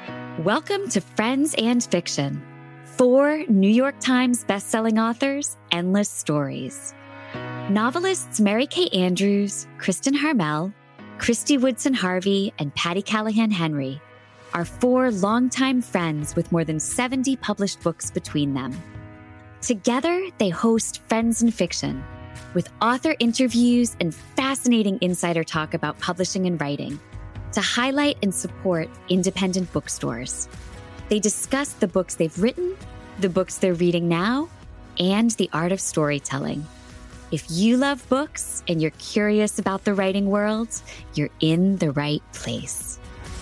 Welcome to Friends and Fiction. 4 New York Times bestselling authors, endless stories. Novelists Mary Kay Andrews, Kristen Harmel, Christy Woodson Harvey, and Patty Callahan Henry are 4 longtime friends with more than 70 published books between them. Together, they host Friends and Fiction, with author interviews and fascinating insider talk about publishing and writing, to highlight and support independent bookstores. They discuss the books they've written, the books they're reading now, and the art of storytelling. If you love books and you're curious about the writing world, you're in the right place.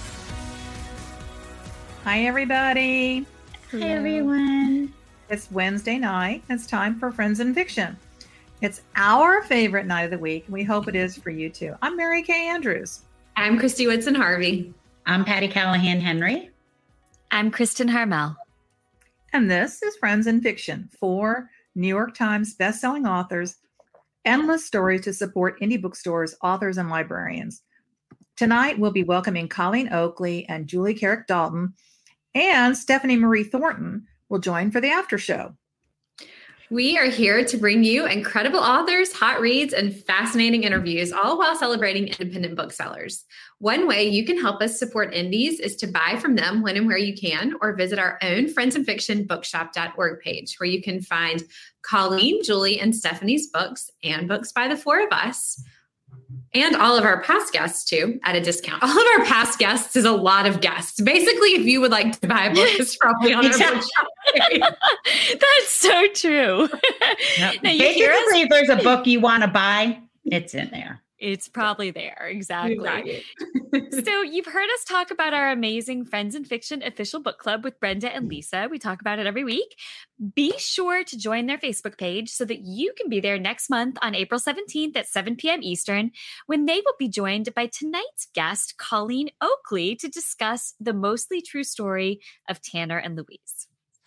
Hi, everybody. Hello. Hi, everyone. It's Wednesday night. It's time for Friends and Fiction. It's our favorite night of the week, and we hope it is for you too. I'm Mary Kay Andrews. I'm Christy Woodson Harvey. I'm Patty Callahan Henry. I'm Kristen Harmel. And this is Friends and Fiction, 4 New York Times bestselling authors, endless stories to support indie bookstores, authors, and librarians. Tonight, we'll be welcoming Colleen Oakley and Julie Carrick Dalton, and Stephanie Marie Thornton will join for the after show. We are here to bring you incredible authors, hot reads, and fascinating interviews, all while celebrating independent booksellers. One way you can help us support indies is to buy from them when and where you can, or visit our own Friends and Fiction bookshop.org page, where you can find Colleen, Julie, and Stephanie's books and books by the 4 of us, and all of our past guests too, at a discount. All of our past guests is a lot of guests. Basically, if you would like to buy a book, it's probably on our bookshop. That's so true. Yep. Now, basically, if there's a book you want to buy, it's in there. It's probably there. Exactly. So you've heard us talk about our amazing Friends and Fiction official book club with Brenda and Lisa. We talk about it every week. Be sure to join their Facebook page so that you can be there next month on April 17th at 7 p.m. Eastern, when they will be joined by tonight's guest, Colleen Oakley, to discuss the mostly true story of Tanner and Louise.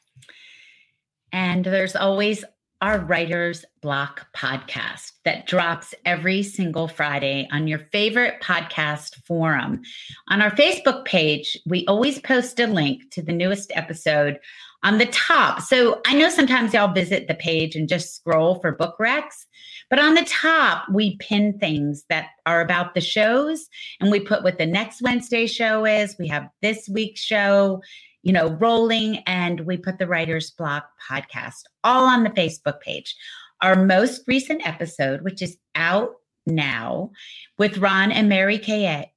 And there's always our Writer's Block podcast that drops every single Friday on your favorite podcast forum. On our Facebook page, we always post a link to the newest episode on the top. So I know sometimes y'all visit the page and just scroll for book recs, but on the top, we pin things that are about the shows, and we put what the next Wednesday show is. We have this week's show, rolling, and we put the Writer's Block podcast all on the Facebook page. Our most recent episode, which is out now, with Ron and Mary Kay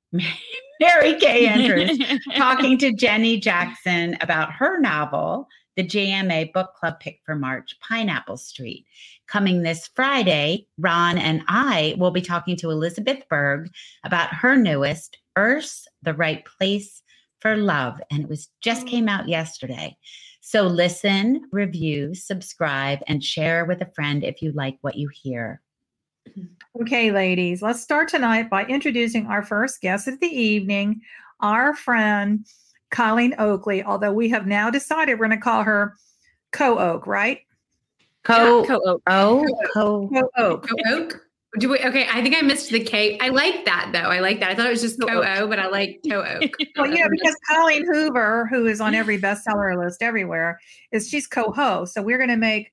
Andrews talking to Jenny Jackson about her novel, the JMA Book Club pick for March, Pineapple Street. Coming this Friday, Ron and I will be talking to Elizabeth Berg about her newest, Earth's the Right Place for Love, and it just came out yesterday. So listen, review, subscribe, and share with a friend if you like what you hear. Okay, ladies, let's start tonight by introducing our first guest of the evening, our friend Colleen Oakley, although we have now decided we're going to call her Co-Oak, right? Co-Oak. Co-Oak. Okay, I think I missed the K. I like that, though. I like that. I thought it was just Co-O, but I like Co-Oak. Well, because Colleen Hoover, who is on every bestseller list everywhere, she's co-host. So we're going to make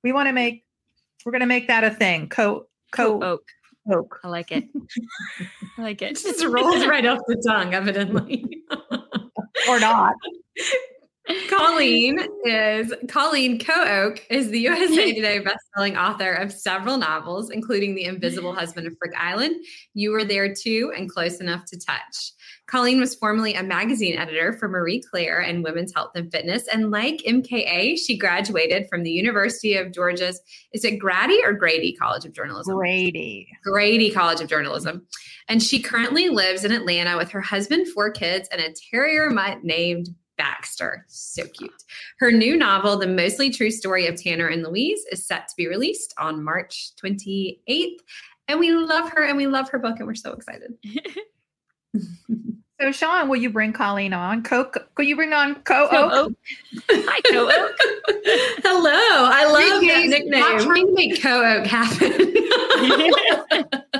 that a thing. Co-Oak. I like it. It just rolls right off the tongue, evidently. Or not. Colleen Co-Oak is the USA Today bestselling author of several novels, including The Invisible Husband of Frick Island, You Were There Too, and Close Enough to Touch. Colleen was formerly a magazine editor for Marie Claire and Women's Health and Fitness. And like MKA, she graduated from the University of Georgia's, is it Grady or Grady College of Journalism? Grady College of Journalism. And she currently lives in Atlanta with her husband, 4 kids, and a terrier mutt named Baxter. So cute. Her new novel, The Mostly True Story of Tanner and Louise, is set to be released on March 28th. And we love her and we love her book and we're so excited. So Sean, will you bring Colleen on? Will you bring on Co-Oak? Hi, Co-Oak. Hello. I love that nickname. I'm trying to make Co-Oak happen.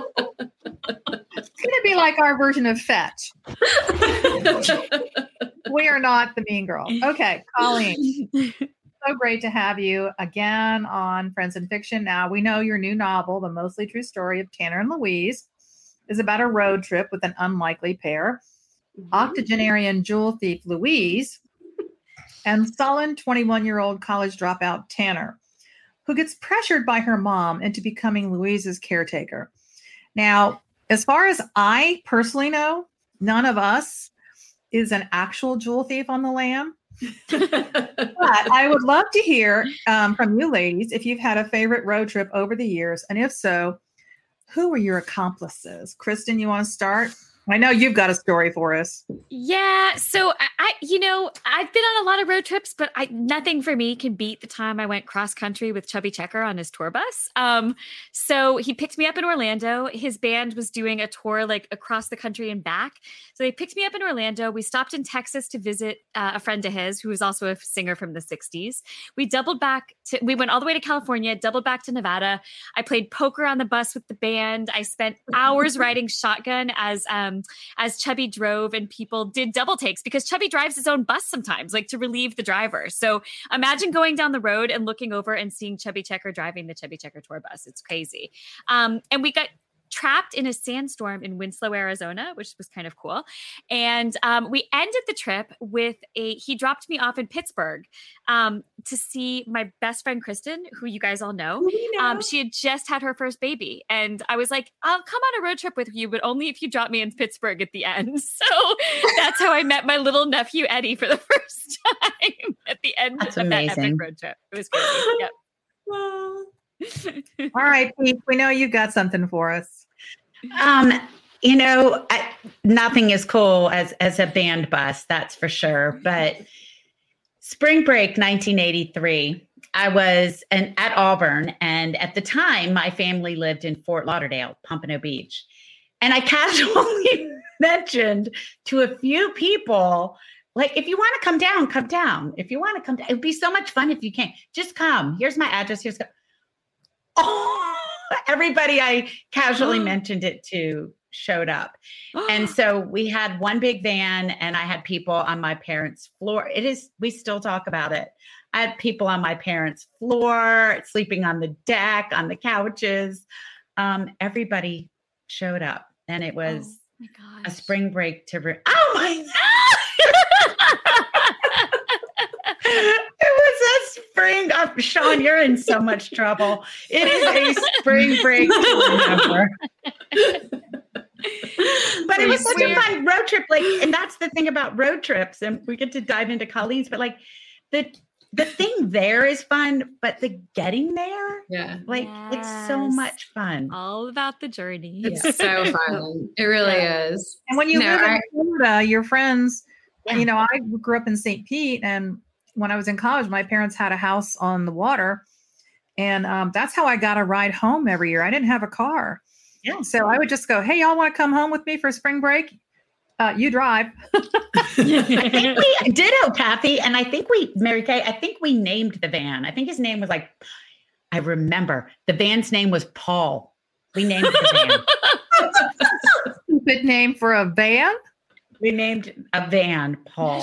It's going to be like our version of Fetch. We are not the mean girl. Okay, Colleen. So great to have you again on Friends in Fiction. Now, we know your new novel, The Mostly True Story of Tanner and Louise, is about a road trip with an unlikely pair, octogenarian jewel thief Louise and sullen 21-year-old college dropout Tanner, who gets pressured by her mom into becoming Louise's caretaker. Now, as far as I personally know, none of us is an actual jewel thief on the lam. But I would love to hear from you ladies if you've had a favorite road trip over the years. And if so, who were your accomplices? Kristen, you want to start? I know you've got a story for us. Yeah. So I've been on a lot of road trips, but nothing for me can beat the time I went cross country with Chubby Checker on his tour bus. So he picked me up in Orlando. His band was doing a tour like across the country and back. So they picked me up in Orlando. We stopped in Texas to visit a friend of his who was also a singer from the 60s. We went all the way to California, doubled back to Nevada. I played poker on the bus with the band. I spent hours riding shotgun as Chubby drove, and people did double takes because Chubby drives his own bus sometimes, like to relieve the driver. So imagine going down the road and looking over and seeing Chubby Checker driving the Chubby Checker tour bus. It's crazy. And we got trapped in a sandstorm in Winslow, Arizona, which was kind of cool. And we ended the trip with he dropped me off in Pittsburgh to see my best friend, Kristen, who you guys all know. She had just had her first baby. And I was like, I'll come on a road trip with you, but only if you drop me in Pittsburgh at the end. So that's how I met my little nephew, Eddie, for the first time at the end of that epic road trip. It was crazy. Yep. All right, Pete, we know you got something for us. Nothing as cool as a band bus, that's for sure. But spring break 1983, I was at Auburn, and at the time, my family lived in Fort Lauderdale, Pompano Beach, and I casually mentioned to a few people, like, if you want to come down, come down. If you want to come down, it'd be so much fun if you can. Just come. Here's my address. Everybody I casually mentioned it to showed up. And so we had one big van, and I had people on my parents' floor. We still talk about it. I had people on my parents' floor, sleeping on the deck, on the couches. Everybody showed up, and it was a spring break oh my God! It was a spring. Sean, you're in so much trouble. It is a spring break to remember. But it was such a fun road trip. And that's the thing about road trips, and we get to dive into Colleen's, but the thing there is fun, but the getting there, it's so much fun. All about the journey. It's so fun. It really is. And when you live in Florida, your friends, I grew up in St. Pete, and when I was in college, my parents had a house on the water, and that's how I got a ride home every year. I didn't have a car. Yeah. So I would just go, hey, y'all want to come home with me for spring break? You drive. I think we ditto, Kathy. And I think Mary Kay, I think we named the van. I think his name was I remember the van's name was Paul. We named the van. Stupid name for a van? We named a van Paul.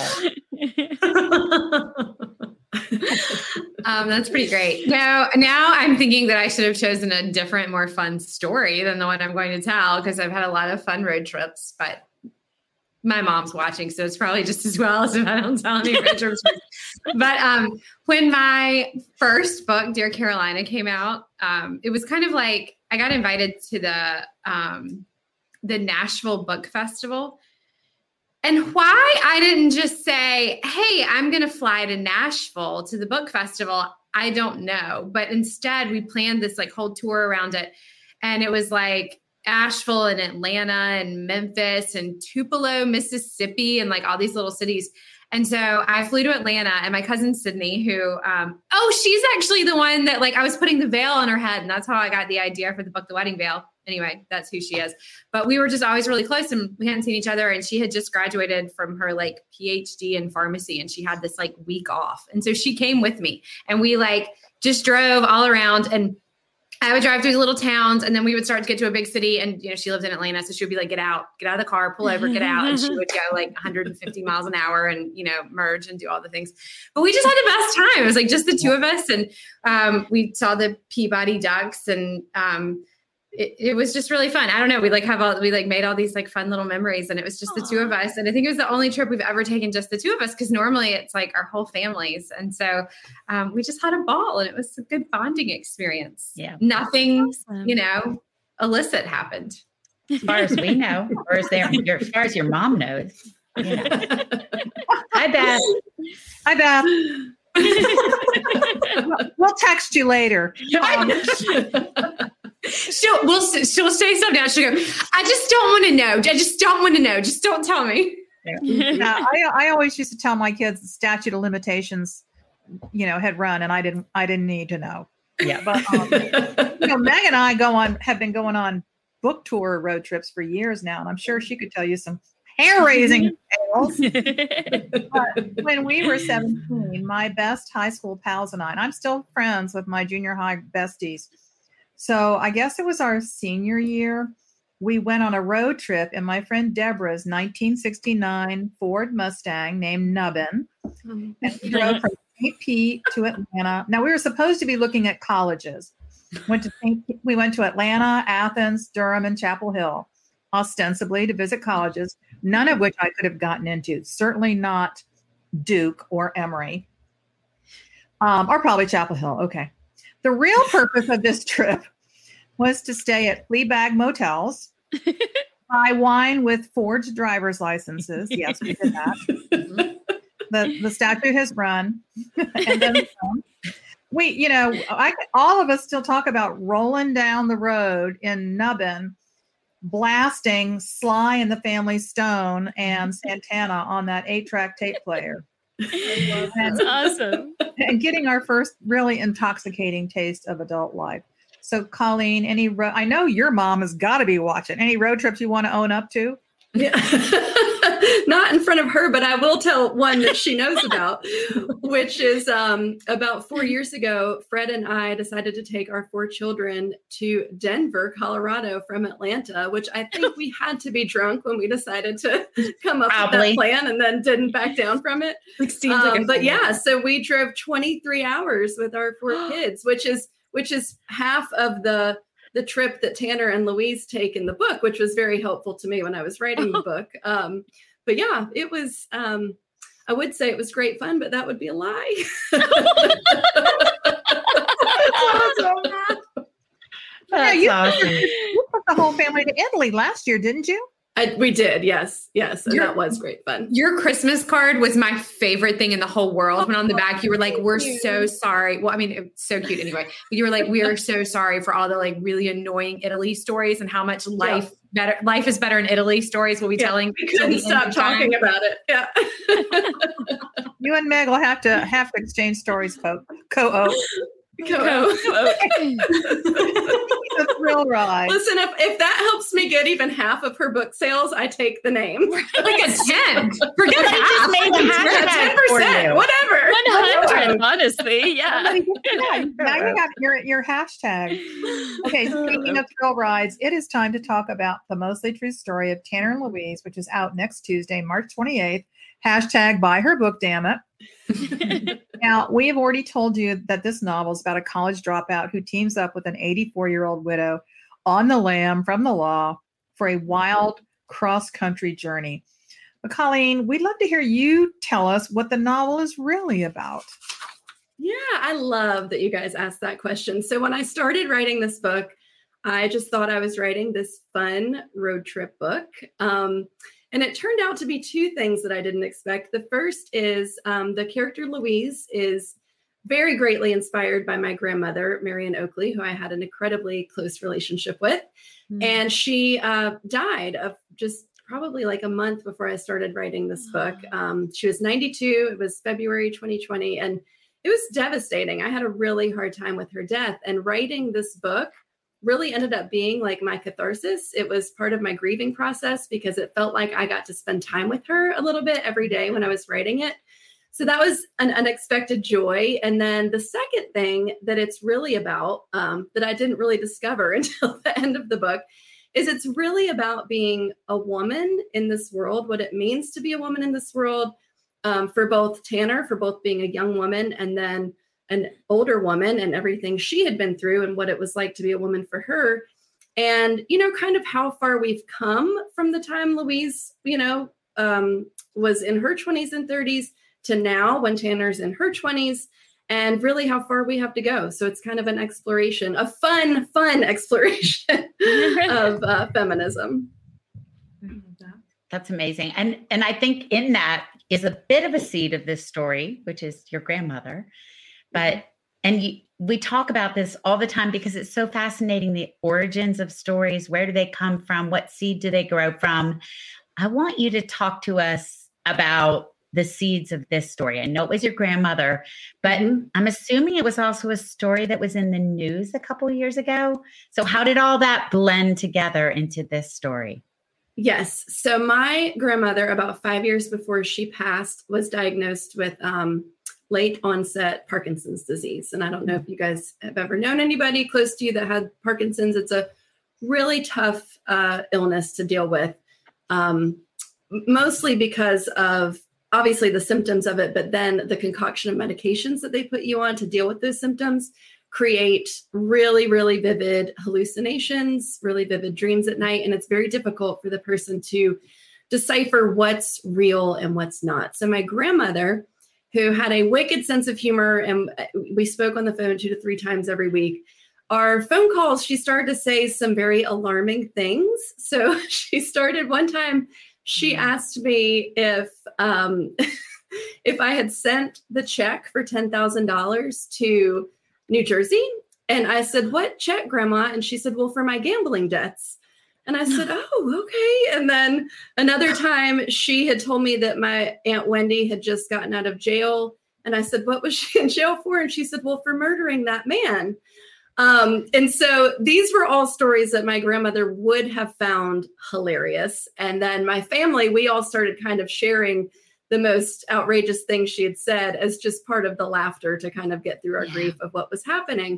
That's pretty great. Now I'm thinking that I should have chosen a different, more fun story than the one I'm going to tell, because I've had a lot of fun road trips, but my mom's watching, so it's probably just as well as if I don't tell any road trips. But when my first book, Dear Carolina, came out, it was kind of like I got invited to the Nashville Book Festival. And why I didn't just say, hey, I'm going to fly to Nashville to the book festival, I don't know. But instead, we planned this whole tour around it. And it was Asheville and Atlanta and Memphis and Tupelo, Mississippi, and all these little cities. And so I flew to Atlanta, and my cousin Sydney, who, she's actually the one that I was putting the veil on her head. And that's how I got the idea for the book, The Wedding Veil. Anyway, that's who she is. But we were just always really close, and we hadn't seen each other. And she had just graduated from her PhD in pharmacy, and she had this week off. And so she came with me, and we just drove all around. And I would drive through the little towns, and then we would start to get to a big city. And, she lived in Atlanta. So she would be like, get out of the car, pull over, get out. And she would go like 150 miles an hour and, merge and do all the things. But we just had the best time. It was like just the two of us. And we saw the Peabody Ducks, and it was just really fun. I don't know. We made all these like fun little memories, and it was just the two of us. And I think it was the only trip we've ever taken just the two of us, because normally it's like our whole families. And so we just had a ball, and it was a good bonding experience. Yeah. Nothing, illicit happened. As far as we know, or as far as your mom knows. Hi, Beth. Hi, Beth. We'll text you later. She'll say something else. She'll go, I just don't want to know. I just don't want to know. Just don't tell me. Yeah, I always used to tell my kids the statute of limitations, had run, and I didn't need to know. Yeah. But Meg and I have been going on book tour road trips for years now, and I'm sure she could tell you some hair-raising tales. But when we were 17, my best high school pals and I'm still friends with my junior high besties. So I guess it was our senior year. We went on a road trip in my friend Deborah's 1969 Ford Mustang named Nubbin. And we drove from St. Pete to Atlanta. Now, we were supposed to be looking at colleges. We went to Atlanta, Athens, Durham, and Chapel Hill, ostensibly to visit colleges, none of which I could have gotten into. Certainly not Duke or Emory, or probably Chapel Hill. Okay. The real purpose of this trip was to stay at Fleabag motels, buy wine with forged driver's licenses. Yes, we did that. The statute has run. And then all of us still talk about rolling down the road in Nubbin, blasting Sly and the Family Stone and Santana on that 8-track tape player. That's awesome. And getting our first really intoxicating taste of adult life. So, Colleen, I know your mom has got to be watching. Any road trips you want to own up to? Yeah. Not in front of her, but I will tell one that she knows about, which is about 4 years ago, Fred and I decided to take our 4 children to Denver, Colorado from Atlanta, which I think we had to be drunk when we decided to come up with that plan and then didn't back down from it. So we drove 23 hours with our 4 kids, which is half of the trip that Tanner and Louise take in the book, which was very helpful to me when I was writing the book. But yeah, it was, I would say it was great fun, but that would be a lie. That's awesome. You took the whole family to Italy last year, didn't you? We did. Yes. And that was great fun. Your Christmas card was my favorite thing in the whole world. When on the back, you were like, we're so sorry. Well, I mean, it's so cute anyway. But you were like, we are so sorry for all the like really annoying Italy stories and how much life is better in Italy stories we'll be telling. We couldn't stop talking about it. Yeah. You and Meg will have to exchange stories, co-op. The thrill ride. Listen, if that helps me get even half of her book sales, I take the name. Like a 10. Forget half. Made a hashtag 10%, whatever. 100, honestly. Yeah. Now you have your hashtag. Okay, speaking of thrill rides, it is time to talk about The Mostly True Story of Tanner and Louise, which is out next Tuesday, March 28th. Hashtag buy her book, damn it. Now, we have already told you that this novel is about a college dropout who teams up with an 84-year-old widow on the lam from the law for a wild cross-country journey. But Colleen, we'd love to hear you tell us what the novel is really about. Yeah, I love that you guys asked that question. So when I started writing this book, I just thought I was writing this fun road trip book. And it turned out to be 2 things that I didn't expect. The first is the character Louise is very greatly inspired by my grandmother, Marion Oakley, who I had an incredibly close relationship with. Mm-hmm. And she died of just probably like a month before I started writing this book. She was 92. It was February 2020. And it was devastating. I had a really hard time with her death. And writing this book really ended up being like my catharsis. It was part of my grieving process because it felt like I got to spend time with her a little bit every day when I was writing it. So that was an unexpected joy. And then the second thing that it's really about, that I didn't really discover until the end of the book, is it's really about being a woman in this world, what it means to be a woman in this world, for both Tanner, for both being a young woman and then an older woman and everything she had been through and what it was like to be a woman for her. And, kind of how far we've come from the time Louise, was in her 20s and 30s to now when Tanner's in her 20s, and really how far we have to go. So it's kind of an exploration, a fun exploration of feminism. That's amazing. And I think in that is a bit of a seed of this story, which is your grandmother. But, we talk about this all the time because it's so fascinating, the origins of stories. Where do they come from? What seed do they grow from? I want you to talk to us about the seeds of this story. I know it was your grandmother, but I'm assuming it was also a story that was in the news a couple of years ago. So how did all that blend together into this story? Yes. So my grandmother, about 5 years before she passed, was diagnosed with late onset Parkinson's disease. And I don't know if you guys have ever known anybody close to you that had Parkinson's. It's a really tough illness to deal with, mostly because of obviously the symptoms of it, but then the concoction of medications that they put you on to deal with those symptoms create really, really vivid hallucinations, really vivid dreams at night. And it's very difficult for the person to decipher what's real and what's not. So my grandmother, who had a wicked sense of humor, and we spoke on the phone 2 to 3 times every week, our phone calls, she started to say some very alarming things. So she started one time, she asked me if I had sent the check for $10,000 to New Jersey. And I said, "What check, Grandma?" And she said, "Well, for my gambling debts." And I said, "Oh, okay." And then another time she had told me that my Aunt Wendy had just gotten out of jail. And I said, "What was she in jail for?" And she said, "Well, for murdering that man." And so these were all stories that my grandmother would have found hilarious. And then my family, we all started kind of sharing the most outrageous things she had said as just part of the laughter to kind of get through our grief of what was happening.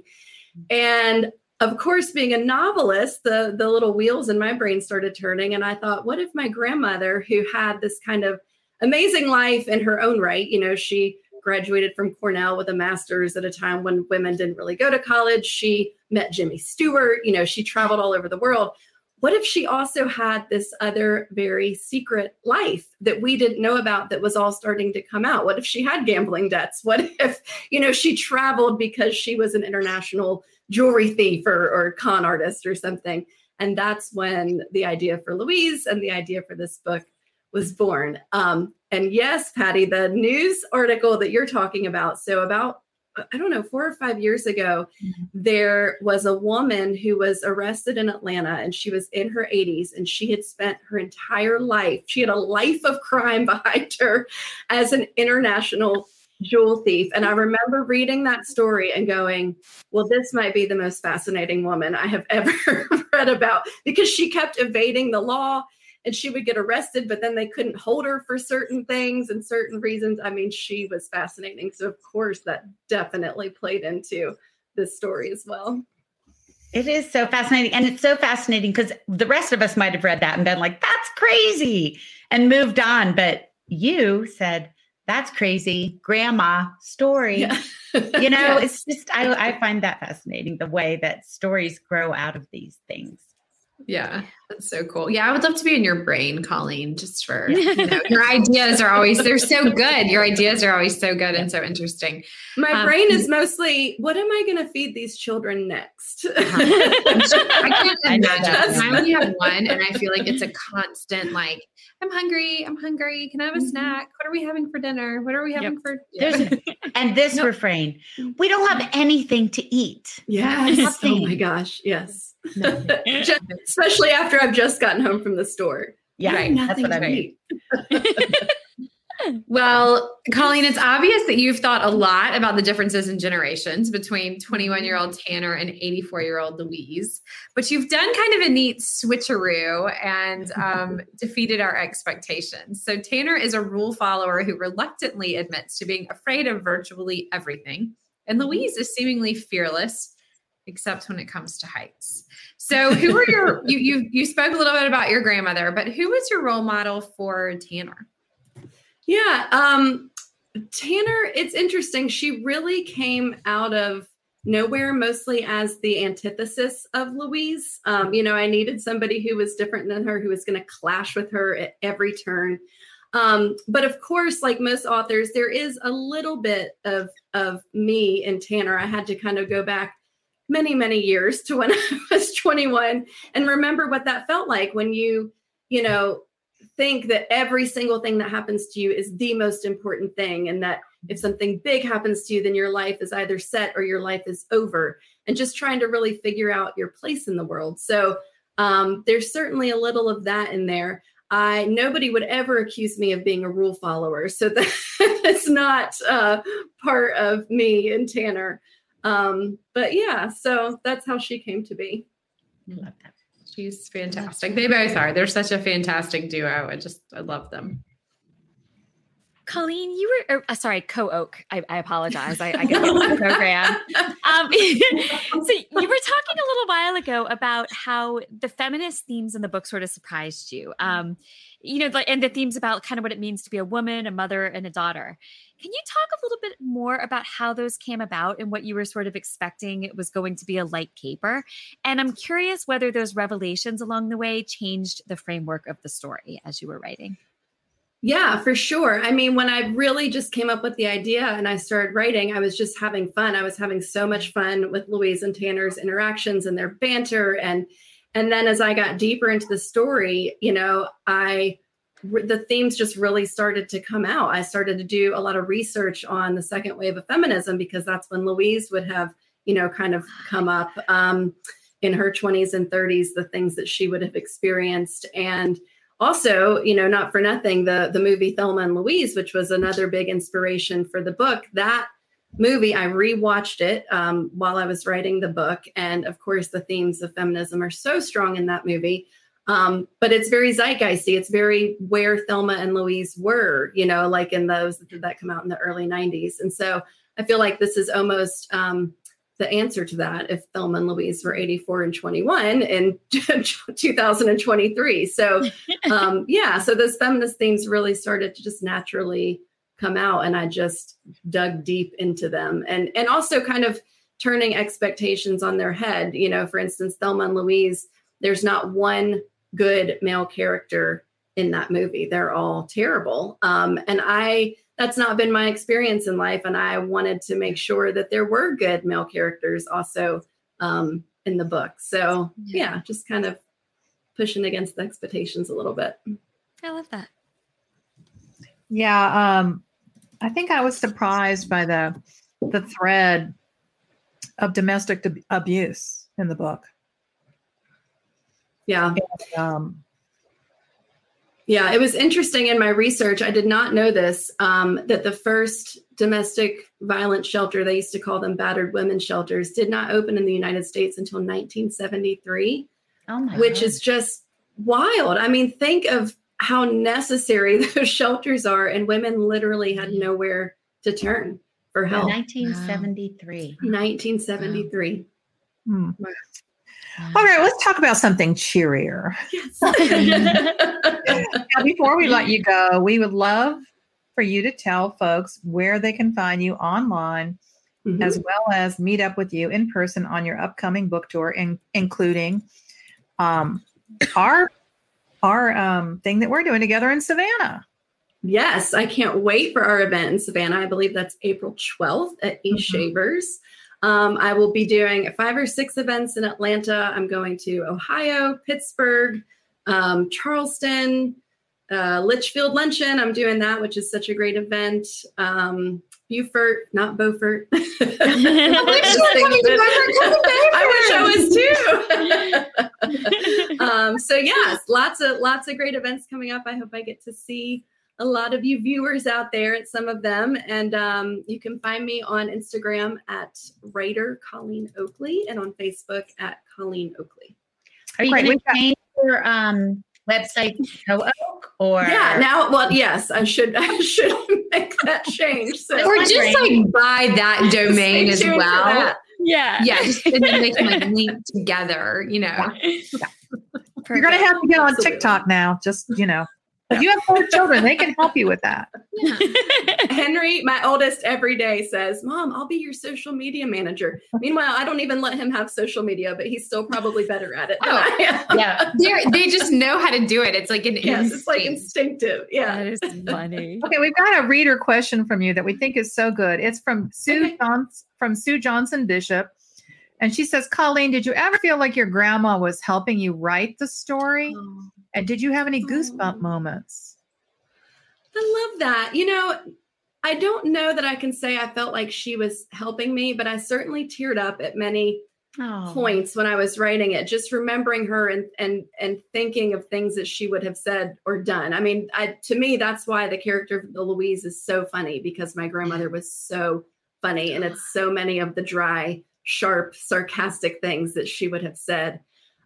And of course, being a novelist, the little wheels in my brain started turning. And I thought, what if my grandmother, who had this kind of amazing life in her own right, she graduated from Cornell with a master's at a time when women didn't really go to college. She met Jimmy Stewart, she traveled all over the world. What if she also had this other very secret life that we didn't know about that was all starting to come out? What if she had gambling debts? What if, she traveled because she was an international jewelry thief or con artist or something? And that's when the idea for Louise and the idea for this book was born. And yes, Patty, the news article that you're talking about. So about, 4 or 5 years ago, there was a woman who was arrested in Atlanta, and she was in her 80s, and she had spent her entire life. She had a life of crime behind her as an international jewel thief. And I remember reading that story and going, well, this might be the most fascinating woman I have ever read about, because she kept evading the law. And she would get arrested, but then they couldn't hold her for certain things and certain reasons. I mean, she was fascinating. So, of course, that definitely played into this story as well. It is so fascinating. And it's so fascinating because the rest of us might have read that and been like, that's crazy, and moved on. But you said, that's crazy, grandma story. Yeah. It's just, I find that fascinating, the way that stories grow out of these things. Yeah, that's so cool. Yeah, I would love to be in your brain, Colleen, just for, your ideas are always, they're so good. Your ideas are always so good and so interesting. My brain is mostly, what am I going to feed these children next? I can't imagine. I only have one, and I feel like it's a constant, like, I'm hungry. Can I have a snack? What are we having for dinner? What are we having for? Yeah. And this refrain, we don't have anything to eat. Yes. Oh my gosh. Yes. Especially after I've just gotten home from the store. Yeah, right. That's what I mean. Well, Colleen, it's obvious that you've thought a lot about the differences in generations between 21-year-old Tanner and 84-year-old Louise, but you've done kind of a neat switcheroo and defeated our expectations. So Tanner is a rule follower who reluctantly admits to being afraid of virtually everything, and Louise is seemingly fearless, except when it comes to heights. So who are you spoke a little bit about your grandmother, but who was your role model for Tanner? Yeah. Tanner, it's interesting. She really came out of nowhere, mostly as the antithesis of Louise. I needed somebody who was different than her, who was going to clash with her at every turn. But of course, like most authors, there is a little bit of me in Tanner. I had to kind of go back many, many years to when I was 21 and remember what that felt like when you think that every single thing that happens to you is the most important thing. And that if something big happens to you, then your life is either set or your life is over, and just trying to really figure out your place in the world. So there's certainly a little of that in there. Nobody would ever accuse me of being a rule follower. So that's not part of me and Tanner. But yeah, so that's how she came to be. I love that. She's fantastic. They both are. They're such a fantastic duo. I love them. Colleen, you were, Co-Oak. I apologize. I get the program. So you were talking a little while ago about how the feminist themes in the book sort of surprised you. And the themes about kind of what it means to be a woman, a mother, and a daughter. Can you talk a little bit more about how those came about and what you were sort of expecting it was going to be a light caper? And I'm curious whether those revelations along the way changed the framework of the story as you were writing. Yeah, for sure. I mean, when I really just came up with the idea and I started writing, I was just having fun. I was having so much fun with Louise and Tanner's interactions and their banter. And then as I got deeper into the story, the themes just really started to come out. I started to do a lot of research on the second wave of feminism, because that's when Louise would have, kind of come up in her 20s and 30s, the things that she would have experienced. And also, not for nothing, the movie Thelma and Louise, which was another big inspiration for the book, that movie, I rewatched it while I was writing the book. And of course, the themes of feminism are so strong in that movie. But it's very zeitgeisty. It's very where Thelma and Louise were, like in those that come out in the early 90s. And so I feel like this is almost the answer to that if Thelma and Louise were 84 and 21 in 2023. So so those feminist themes really started to just naturally come out, and I just dug deep into them, and also kind of turning expectations on their head. For instance, Thelma and Louise, there's not one good male character in that movie. They're all terrible. That's not been my experience in life. And I wanted to make sure that there were good male characters also in the book. So yeah, just kind of pushing against the expectations a little bit. I love that. Yeah. I think I was surprised by the thread of domestic abuse in the book. Yeah. It was interesting in my research. I did not know this, that the first domestic violence shelter, they used to call them battered women's shelters, did not open in the United States until 1973, which is just wild. I mean, think of how necessary those shelters are, and women literally had nowhere to turn for help. 1973. 1973. Wow. All right, let's talk about something cheerier. Yes. Now, before we let you go, we would love for you to tell folks where they can find you online, as well as meet up with you in person on your upcoming book tour, including our thing that we're doing together in Savannah. Yes, I can't wait for our event in Savannah. I believe that's April 12th at East Shavers. I will be doing 5 or 6 events in Atlanta. I'm going to Ohio, Pittsburgh, Charleston, Litchfield Luncheon. I'm doing that, which is such a great event. Beaufort, not Beaufort. I wish I was too. So yes, lots of great events coming up. I hope I get to see a lot of you viewers out there at some of them. And you can find me on Instagram at writer Colleen Oakley and on Facebook at Colleen Oakley. Are you going to change your website to Co-Oak or? Yeah, now, well, yes, I should make that change. So or just like buy that domain as well. Yeah. Yeah. Just and then they can like link together, you know. Yeah. You're going to have to get on TikTok now. Just, you know, if you have 4 children, they can help you with that. Yeah. Henry, my oldest, every day says, Mom, I'll be your social media manager. Meanwhile, I don't even let him have social media, but he's still probably better at it than I am. Yeah. They just know how to do it. It's like an instinct. It's like instinctive. Yeah. That is funny. Okay, we've got a reader question from you that we think is so good. It's from Sue Johnson Bishop. And she says, Colleen, did you ever feel like your grandma was helping you write the story? And did you have any goosebump moments? I love that. You know, I don't know that I can say I felt like she was helping me, but I certainly teared up at many points when I was writing it, just remembering her and thinking of things that she would have said or done. I mean, to me, that's why the character of Louise is so funny, because my grandmother was so funny, and it's so many of the dry, sharp, sarcastic things that she would have said.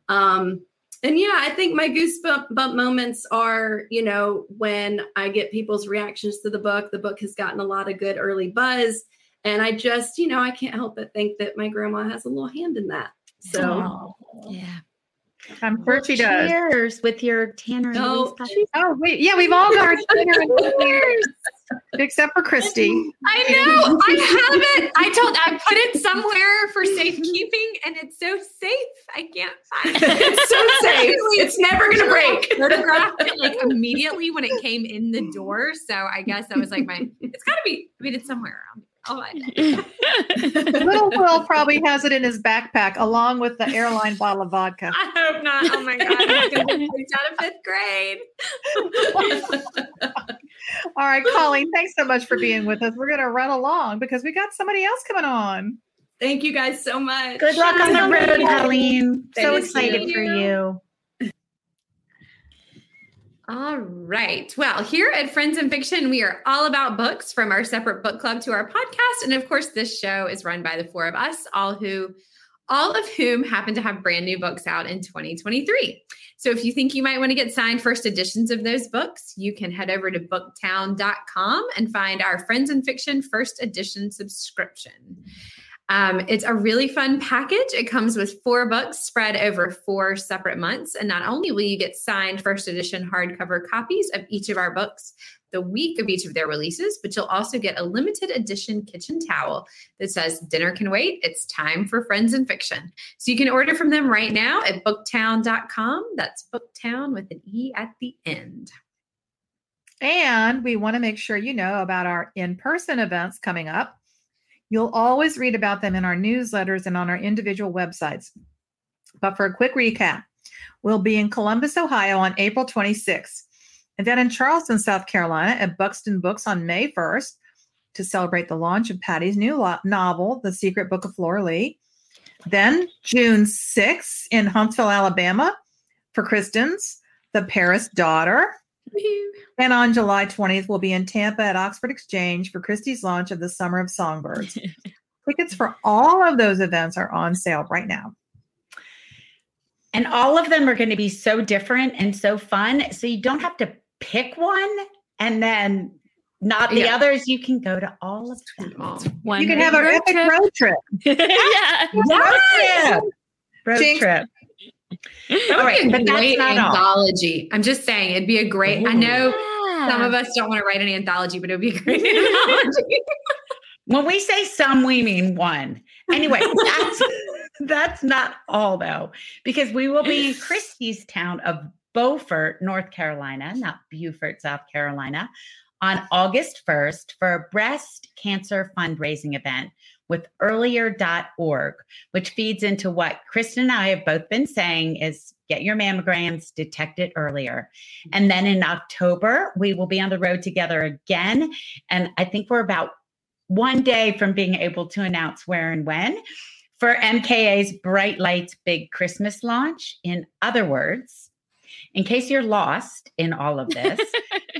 And yeah, I think my goosebump moments are, you know, when I get people's reactions to the book. The book has gotten a lot of good early buzz. And I just, you know, I can't help but think that my grandma has a little hand in that. So, yeah. I'm sure she does. Cheers with your Tanner and Louise puppies. Oh, we've all got our Tanner and Louise, except for Christy. I know. I have it. I put it somewhere for safekeeping, and it's so safe. I can't find it. It's so safe. It's never going to break. Photographed it like immediately when it came in the door. So I guess that was like it's got to be, I mean, it's somewhere around. Oh, Little Will probably has it in his backpack along with the airline bottle of vodka. I hope not. Oh my God. I'm going to be out of 5th grade. All right, Colleen, thanks so much for being with us. We're going to run along because we got somebody else coming on. Thank you guys so much. Good luck on the road, Colleen. So Thank excited you. for you. All right. Well, here at Friends in Fiction, we are all about books, from our separate book club to our podcast. And of course, this show is run by the 4 of us, all of whom happen to have brand new books out in 2023. So if you think you might want to get signed first editions of those books, you can head over to booktown.com and find our Friends in Fiction first edition subscription. It's a really fun package. It comes with 4 books spread over 4 separate months. And not only will you get signed first edition hardcover copies of each of our books the week of each of their releases, but you'll also get a limited edition kitchen towel that says, "Dinner can wait. It's time for Friends in Fiction." So you can order from them right now at booktown.com. That's Booktown with an E at the end. And we want to make sure you know about our in-person events coming up. You'll always read about them in our newsletters and on our individual websites. But for a quick recap, we'll be in Columbus, Ohio on April 26th, and then in Charleston, South Carolina at Buxton Books on May 1st to celebrate the launch of Patty's new novel, The Secret Book of Flora Lee. Then June 6th in Huntsville, Alabama for Kristen's The Paris Daughter. And on July 20th, we'll be in Tampa at Oxford Exchange for Christie's launch of The Summer of Songbirds. Tickets for all of those events are on sale right now. And all of them are going to be so different and so fun. So you don't have to pick one and then not the others. You can go to all of them. You can have an epic road trip. Road trip. That would be a great anthology. I'm just saying, it'd be a great, I know some of us don't want to write an anthology, but it would be a great anthology. When we say some, we mean one. Anyway, that's not all though, because we will be in Christie's town of Beaufort, North Carolina, not Beaufort, South Carolina, on August 1st for a breast cancer fundraising event with earlier.org, which feeds into what Kristen and I have both been saying is get your mammograms, detect it earlier. And then in October, we will be on the road together again. And I think we're about one day from being able to announce where and when for MKA's Bright Lights Big Christmas launch. In other words, in case you're lost in all of this,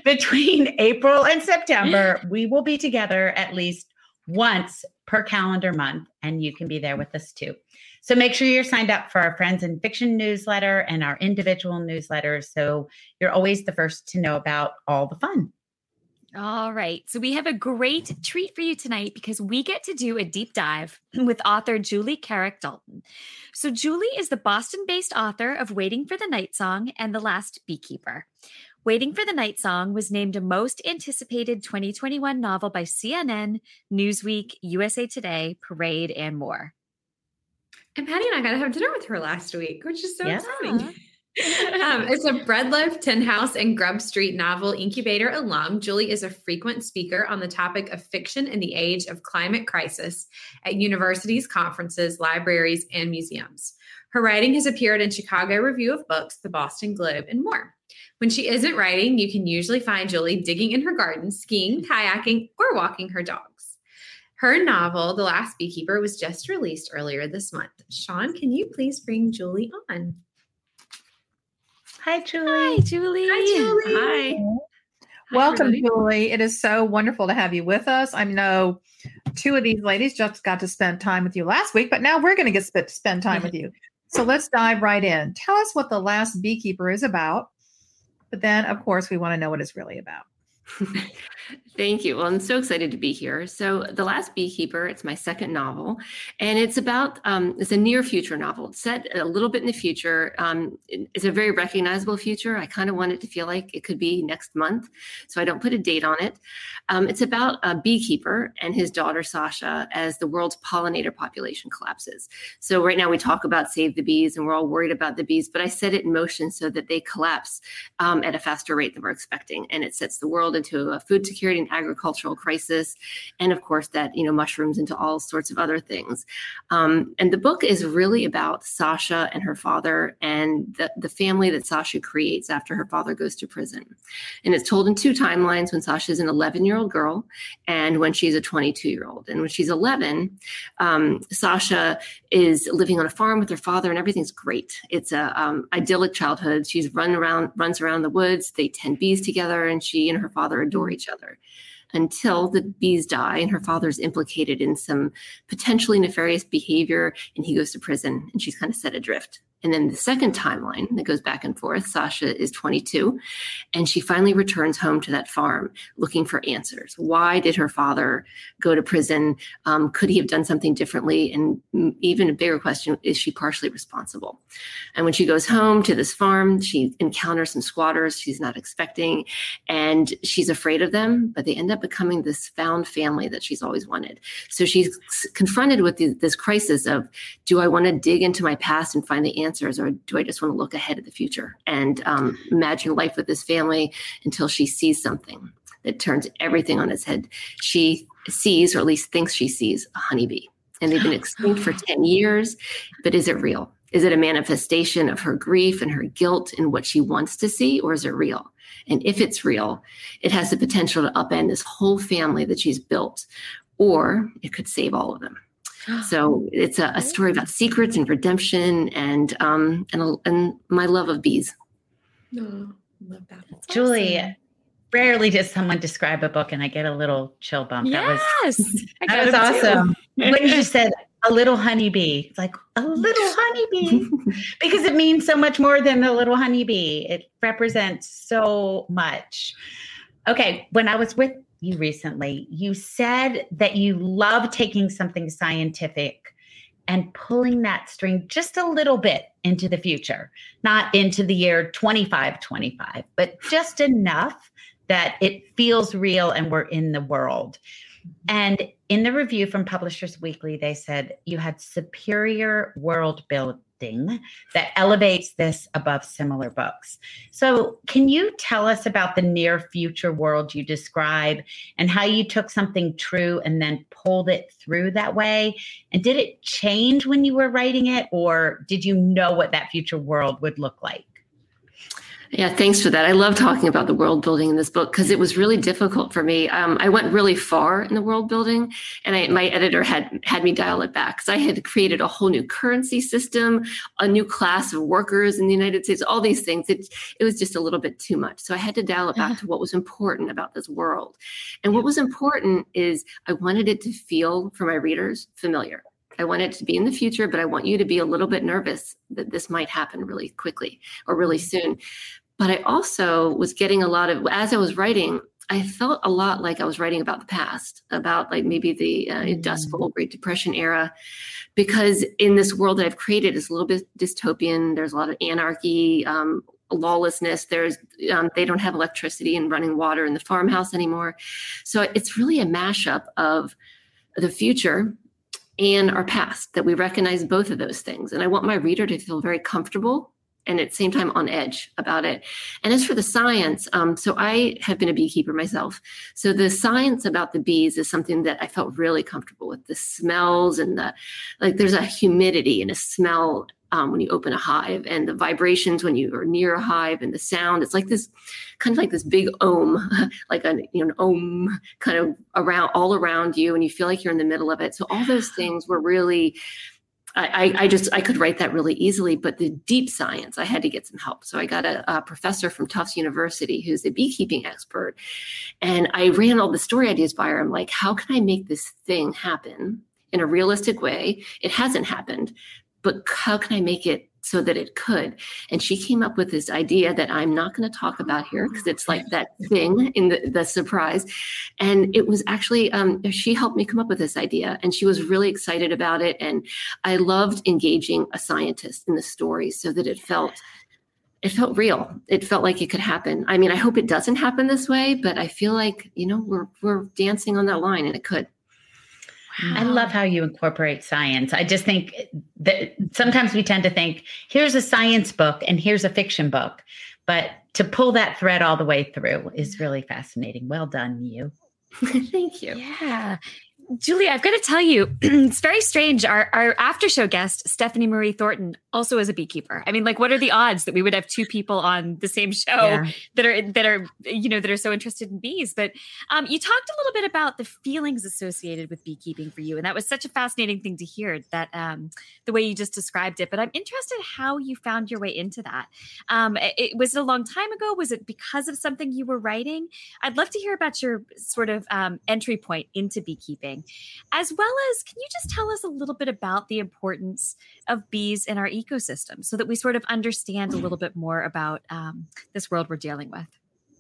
between April and September, we will be together at least once per calendar month, and you can be there with us too. So make sure you're signed up for our Friends in Fiction newsletter and our individual newsletters, so you're always the first to know about all the fun. All right. So we have a great treat for you tonight because we get to do a deep dive with author Julie Carrick Dalton. So Julie is the Boston-based author of Waiting for the Night Song and The Last Beekeeper. Waiting for the Night Song was named a most anticipated 2021 novel by CNN, Newsweek, USA Today, Parade, and more. And Patty and I got to have dinner with her last week, which is so Yeah. exciting. It's a Breadloaf, Tin House, and Grub Street novel incubator alum. Julie is a frequent speaker on the topic of fiction in the age of climate crisis at universities, conferences, libraries, and museums. Her writing has appeared in Chicago Review of Books, the Boston Globe, and more. When she isn't writing, you can usually find Julie digging in her garden, skiing, kayaking, or walking her dogs. Her novel, The Last Beekeeper, was just released earlier this month. Sean, can you please bring Julie on? Hi, Julie. Hi, Julie. Hi, Julie. Hi. Welcome, everybody. Julie. It is so wonderful to have you with us. I know two of these ladies just got to spend time with you last week, but now we're going to get to spend time with you. So let's dive right in. Tell us what The Last Beekeeper is about. But then, of course, we want to know what it's really about. Thank you. Well, I'm so excited to be here. So The Last Beekeeper, it's my second novel, and it's about, it's a near future novel. It's set a little bit in the future. It's a very recognizable future. I kind of want it to feel like it could be next month, so I don't put a date on it. It's about a beekeeper and his daughter, Sasha, as the world's pollinator population collapses. So right now we talk about save the bees, and we're all worried about the bees, but I set it in motion so that they collapse at a faster rate than we're expecting, and it sets the world into a food security and agricultural crisis, and of course that mushrooms into all sorts of other things. And the book is really about Sasha and her father and the family that Sasha creates after her father goes to prison. And it's told in two timelines: when Sasha's an 11-year-old girl and when she's a 22-year-old. And when she's 11, Sasha is living on a farm with her father, and everything's great. It's a idyllic childhood. She's runs around the woods. They tend bees together, and she and her father adore each other, until the bees die and her father's implicated in some potentially nefarious behavior, and he goes to prison, and she's kind of set adrift. And then the second timeline that goes back and forth, Sasha is 22, and she finally returns home to that farm looking for answers. Why did her father go to prison? Could he have done something differently? And even a bigger question, is she partially responsible? And when she goes home to this farm, she encounters some squatters she's not expecting, and she's afraid of them, but they end up becoming this found family that she's always wanted. So she's confronted with this crisis of, do I want to dig into my past and find the answers, or do I just want to look ahead at the future and imagine life with this family until she sees something that turns everything on its head? She sees, or at least thinks she sees, a honeybee, and they've been extinct for 10 years. But is it real? Is it a manifestation of her grief and her guilt and what she wants to see, or is it real? And if it's real, it has the potential to upend this whole family that she's built, or it could save all of them. So it's a story about secrets and redemption and my love of bees. Oh, love that. That's Julie, awesome. rarely does someone describe a book and I get a little chill bump. Yes. That was awesome. When you just said a little honeybee, it's like a little honeybee, because it means so much more than a little honeybee. It represents so much. Okay, when I was with you recently, you said that you love taking something scientific and pulling that string just a little bit into the future, not into the year 2525, but just enough that it feels real and we're in the world. And in the review from Publishers Weekly, they said you had superior world building that elevates this above similar books. So can you tell us about the near future world you describe and how you took something true and then pulled it through that way? And did it change when you were writing it, or did you know what that future world would look like? Yeah, thanks for that. I love talking about the world building in this book because it was really difficult for me. I went really far in the world building, and my editor had me dial it back because I had created a whole new currency system, a new class of workers in the United States, all these things. It was just a little bit too much. So I had to dial it back to what was important about this world. And what was important is I wanted it to feel, for my readers, familiar. I want it to be in the future, but I want you to be a little bit nervous that this might happen really quickly or really soon. But I also was getting as I was writing, I felt a lot like I was writing about the past, about like maybe the Dust Bowl, Great Depression era, because in this world that I've created is a little bit dystopian. There's a lot of anarchy, lawlessness. They don't have electricity and running water in the farmhouse anymore. So it's really a mashup of the future and our past, that we recognize both of those things. And I want my reader to feel very comfortable and at the same time on edge about it. And as for the science, so I have been a beekeeper myself. So the science about the bees is something that I felt really comfortable with. The smells and there's a humidity and a smell when you open a hive, and the vibrations when you are near a hive, and the sound. It's like this kind of like this big ohm, like an ohm kind of all around you, and you feel like you're in the middle of it. So all those things were really, I could write that really easily, but the deep science, I had to get some help. So I got a professor from Tufts University who's a beekeeping expert, and I ran all the story ideas by her. I'm like, how can I make this thing happen in a realistic way? It hasn't happened, but how can I make it so that it could? And she came up with this idea that I'm not going to talk about here because it's like that thing in the surprise. And it was actually, she helped me come up with this idea, and she was really excited about it. And I loved engaging a scientist in the story so that it felt real. It felt like it could happen. I mean, I hope it doesn't happen this way, but I feel like, we're dancing on that line, and it could. I love how you incorporate science. I just think that sometimes we tend to think, here's a science book and here's a fiction book. But to pull that thread all the way through is really fascinating. Well done, you. Thank you. Yeah. Julie, I've got to tell you, it's very strange. Our after show guest, Stephanie Marie Thornton, also is a beekeeper. I mean, like, what are the odds that we would have two people on the same show that are so interested in bees? But you talked a little bit about the feelings associated with beekeeping for you, and that was such a fascinating thing to hear. That the way you just described it. But I'm interested how you found your way into that. Was it a long time ago? Was it because of something you were writing? I'd love to hear about your sort of entry point into beekeeping. As well as, can you just tell us a little bit about the importance of bees in our ecosystem so that we sort of understand a little bit more about this world we're dealing with?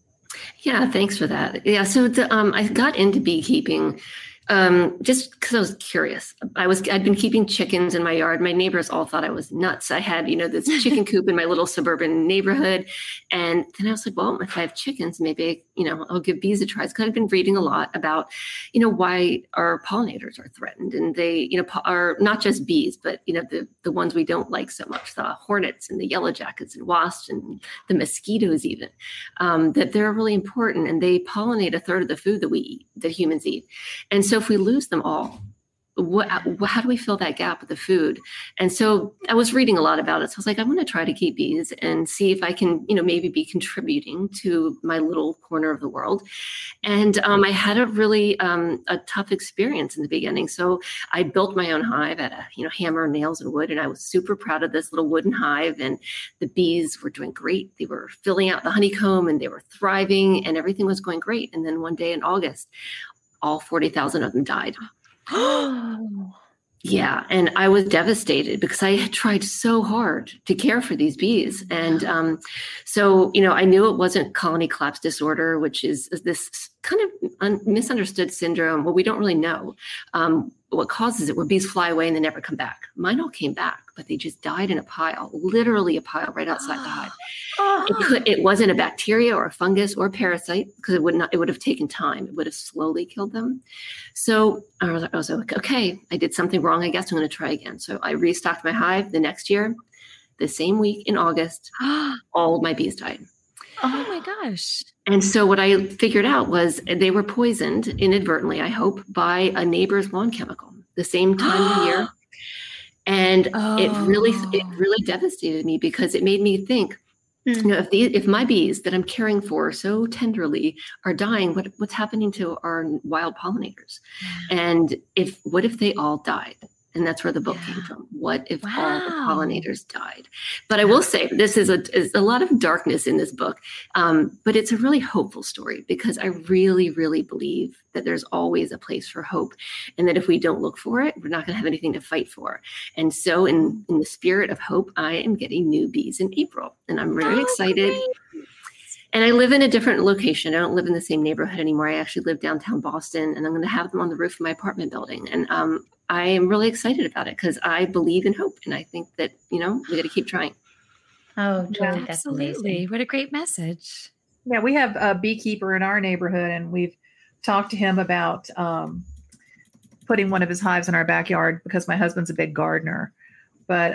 Yeah, thanks for that. Yeah, so I got into beekeeping just because I was curious. I'd been keeping chickens in my yard. My neighbors all thought I was nuts. I had, this chicken coop in my little suburban neighborhood. And then I was like, well, if I have chickens, maybe, I'll give bees a try. Because I've been reading a lot about, why our pollinators are threatened. And they, are not just bees, but, the ones we don't like so much, the hornets and the yellow jackets and wasps and the mosquitoes even, that they're really important. And they pollinate a third of the food that we eat, that humans eat. And so if we lose them all, how do we fill that gap with the food? And so I was reading a lot about it. So I was like, I'm going to try to keep bees and see if I can, maybe be contributing to my little corner of the world. And I had a really a tough experience in the beginning. So I built my own hive at hammer, nails, and wood. And I was super proud of this little wooden hive. And the bees were doing great. They were filling out the honeycomb and they were thriving and everything was going great. And then one day in August, all 40,000 of them died. Yeah. And I was devastated because I had tried so hard to care for these bees. And so, I knew it wasn't colony collapse disorder, which is this kind of misunderstood syndrome. Well, we don't really know what causes it, where bees fly away and they never come back. Mine all came back, but they just died in a pile, literally a pile right outside the hive. It wasn't a bacteria or a fungus or a parasite because it would have taken time. It would have slowly killed them. So I was like, okay, I did something wrong. I guess I'm going to try again. So I restocked my hive the next year. The same week in August, all of my bees died. Oh my gosh. And so what I figured out was they were poisoned inadvertently, I hope, by a neighbor's lawn chemical the same time of year. And it really devastated me because it made me think, You know, if my bees that I'm caring for so tenderly are dying, what's happening to our wild pollinators? And what if they all died? And that's where the book came from. What if all the pollinators died? But I will say this is a lot of darkness in this book, but it's a really hopeful story because I really, really believe that there's always a place for hope, and that if we don't look for it, we're not going to have anything to fight for. And so in the spirit of hope, I am getting new bees in April, and I'm really excited. Great. And I live in a different location. I don't live in the same neighborhood anymore. I actually live downtown Boston, and I'm going to have them on the roof of my apartment building. And I am really excited about it because I believe in hope. And I think that, we got to keep trying. Oh, Julie, that's absolutely. amazing. What a great message. Yeah, we have a beekeeper in our neighborhood, and we've talked to him about putting one of his hives in our backyard because my husband's a big gardener. But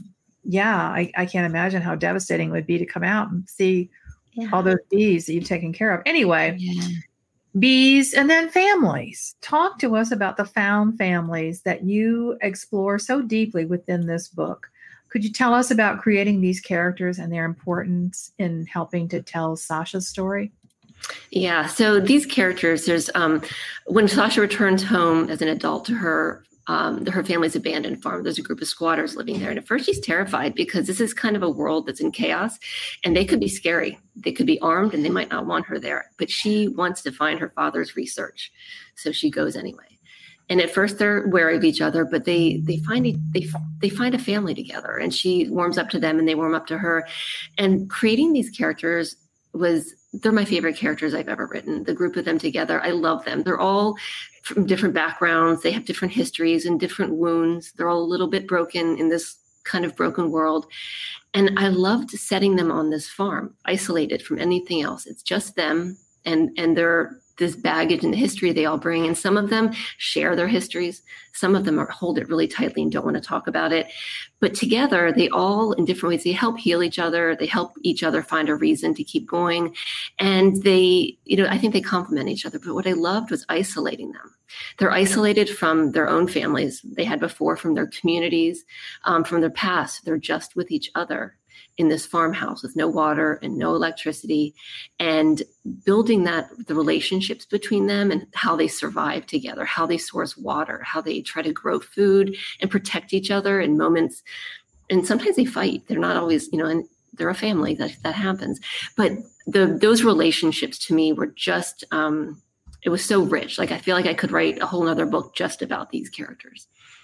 I can't imagine how devastating it would be to come out and see all those bees that you've taken care of. Anyway, bees and then families. Talk to us about the found families that you explore so deeply within this book. Could you tell us about creating these characters and their importance in helping to tell Sasha's story? Yeah. So these characters, there's when Sasha returns home as an adult to her family's abandoned farm, there's a group of squatters living there. And at first she's terrified because this is kind of a world that's in chaos, and they could be scary. They could be armed and they might not want her there, but she wants to find her father's research. So she goes anyway. And at first they're wary of each other, but they find a family together, and she warms up to them and they warm up to her. And creating these characters they're my favorite characters I've ever written. The group of them together, I love them. They're all from different backgrounds. They have different histories and different wounds. They're all a little bit broken in this kind of broken world. And I loved setting them on this farm, isolated from anything else. It's just them and they're this baggage and the history they all bring. And some of them share their histories. Some of them hold it really tightly and don't want to talk about it. But together, they all, in different ways, they help heal each other. They help each other find a reason to keep going. And they, I think they complement each other. But what I loved was isolating them. They're isolated from their own families they had before, from their communities, from their past. They're just with each other in this farmhouse with no water and no electricity, and building the relationships between them and how they survive together, how they source water, how they try to grow food and protect each other in moments. And sometimes they fight. They're not always, and they're a family that happens. But those relationships to me were just, it was so rich. Like, I feel like I could write a whole nother book just about these characters.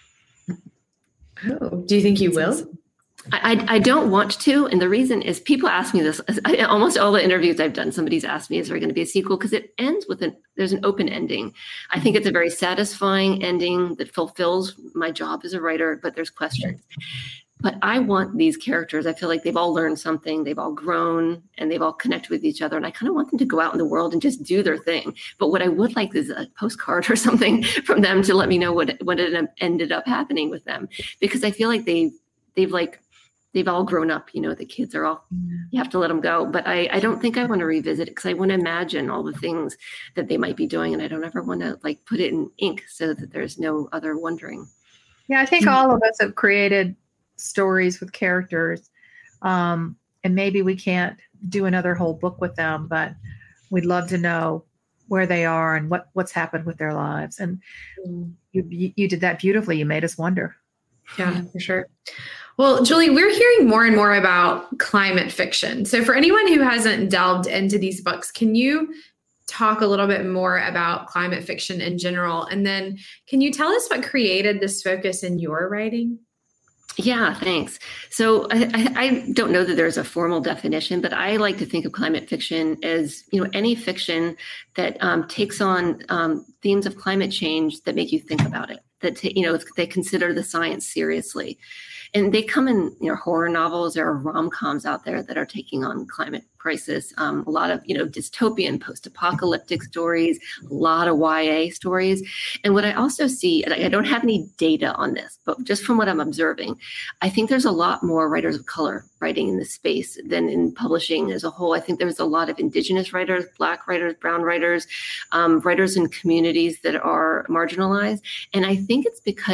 Oh, do you think you will? I don't want to. And the reason is people ask me this, almost all the interviews I've done, somebody's asked me, is there going to be a sequel? Because it ends with there's an open ending. I think it's a very satisfying ending that fulfills my job as a writer, but there's questions. But I want these characters, I feel like they've all learned something, they've all grown, and they've all connected with each other. And I kind of want them to go out in the world and just do their thing. But what I would like is a postcard or something from them to let me know what ended up happening with them. Because I feel like they've all grown up, the kids are all, you have to let them go. But I don't think I want to revisit it because I want to imagine all the things that they might be doing. And I don't ever want to put it in ink so that there's no other wondering. Yeah, I think all of us have created stories with characters. And maybe we can't do another whole book with them, but we'd love to know where they are and what's happened with their lives. And you did that beautifully. You made us wonder. Yeah, for sure. Well, Julie, we're hearing more and more about climate fiction. So for anyone who hasn't delved into these books, can you talk a little bit more about climate fiction in general? And then can you tell us what created this focus in your writing? Yeah, thanks. So I don't know that there's a formal definition, but I like to think of climate fiction as, any fiction that takes on themes of climate change that make you think about it, that, they consider the science seriously. And they come in, horror novels. There are rom-coms out there that are taking on climate crisis. A lot of, dystopian, post-apocalyptic stories, a lot of YA stories. And what I also see, and I don't have any data on this, but just from what I'm observing, I think there's a lot more writers of color writing in this space than in publishing as a whole. I think there's a lot of Indigenous writers, Black writers, brown writers, writers in communities that are marginalized. And I think it's because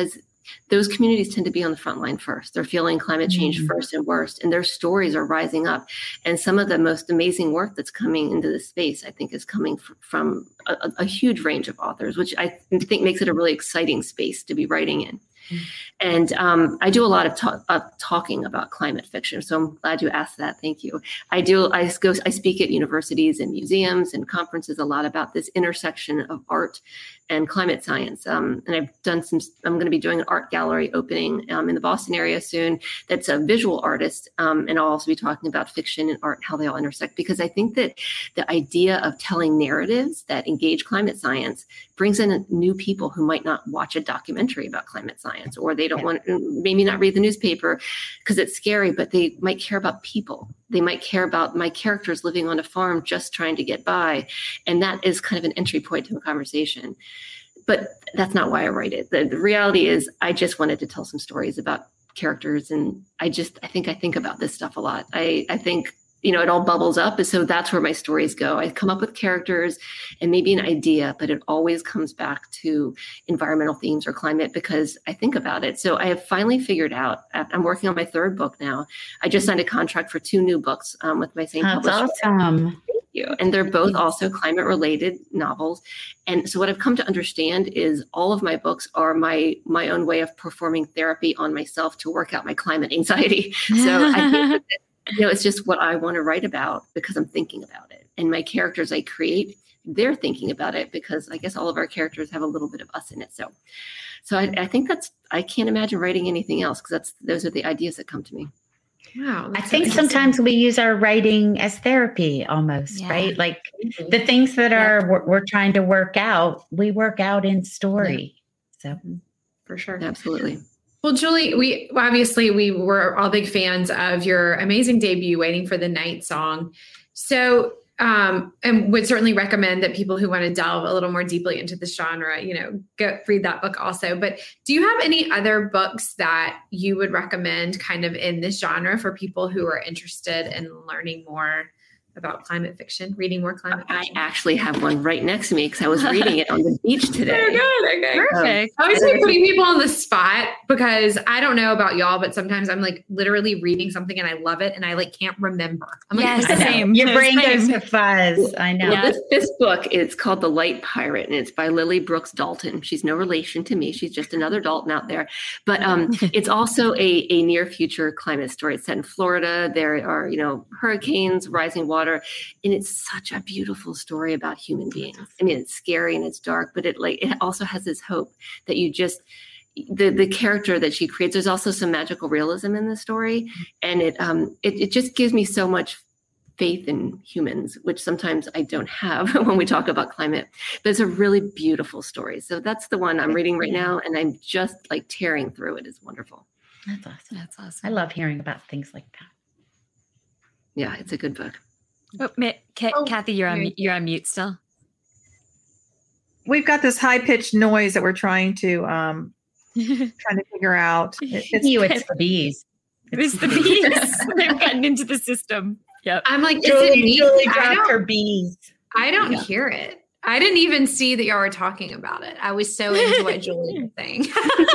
those communities tend to be on the front line first. They're feeling climate change first and worst, and their stories are rising up. And some of the most amazing work that's coming into this space, I think, is coming from a huge range of authors, which I think makes it a really exciting space to be writing in. And I do a lot of talking about climate fiction. So I'm glad you asked that. Thank you. I speak at universities and museums and conferences a lot about this intersection of art and climate science. And I'm going to be doing an art gallery opening in the Boston area soon. That's a visual artist. And I'll also be talking about fiction and art, how they all intersect, because I think that the idea of telling narratives that engage climate science brings in new people who might not watch a documentary about climate science, or they don't want, maybe not read the newspaper because it's scary, but they might care about people. They might care about my characters living on a farm just trying to get by. And that is kind of an entry point to a conversation. But that's not why I write it. The reality is I just wanted to tell some stories about characters. And I think about this stuff a lot. I think, it all bubbles up. And so that's where my stories go. I come up with characters and maybe an idea, but it always comes back to environmental themes or climate because I think about it. So I have finally figured out, I'm working on my third book now. I just signed a contract for 2 new books with my same publisher. That's awesome. Thank you. And they're both also climate related novels. And so what I've come to understand is all of my books are my own way of performing therapy on myself to work out my climate anxiety. So I think that it's just what I want to write about because I'm thinking about it. And my characters I create, they're thinking about it because I guess all of our characters have a little bit of us in it. So I think I can't imagine writing anything else because those are the ideas that come to me. Wow. I think sometimes we use our writing as therapy almost, right? Like the things that we're trying to work out, we work out in story. So for sure. Absolutely. Well, Julie, we were all big fans of your amazing debut, Waiting for the Night song. So, and would certainly recommend that people who want to delve a little more deeply into this genre, go read that book also. But do you have any other books that you would recommend kind of in this genre for people who are interested in learning more about climate fiction, reading more climate fiction? I actually have one right next to me because I was reading it on the beach today. Oh, good. Okay. Perfect. I always like putting people on the spot because I don't know about y'all, but sometimes I'm like literally reading something and I love it and I like can't remember. I'm like, same. Your brain goes to fuzz. I know. Well, this book is called The Light Pirate and it's by Lily Brooks Dalton. She's no relation to me. She's just another Dalton out there. But it's also a near future climate story. It's set in Florida. There are, hurricanes, rising water. And it's such a beautiful story about human beings. I mean, it's scary and it's dark, but it also has this hope that you just, the character that she creates, there's also some magical realism in the story. And it just gives me so much faith in humans, which sometimes I don't have when we talk about climate, but it's a really beautiful story. So that's the one I'm reading right now. And I'm just like tearing through it. It's wonderful. That's awesome. I love hearing about things like that. Yeah, it's a good book. Oh, Kathy, you're on mute still. We've got this high-pitched noise that we're trying to figure out. It's the bees. It's the bees. They've gotten into the system. Yep. I'm like, Julie dropped her bees. I don't hear it. I didn't even see that y'all were talking about it. I was so into what Julie was saying.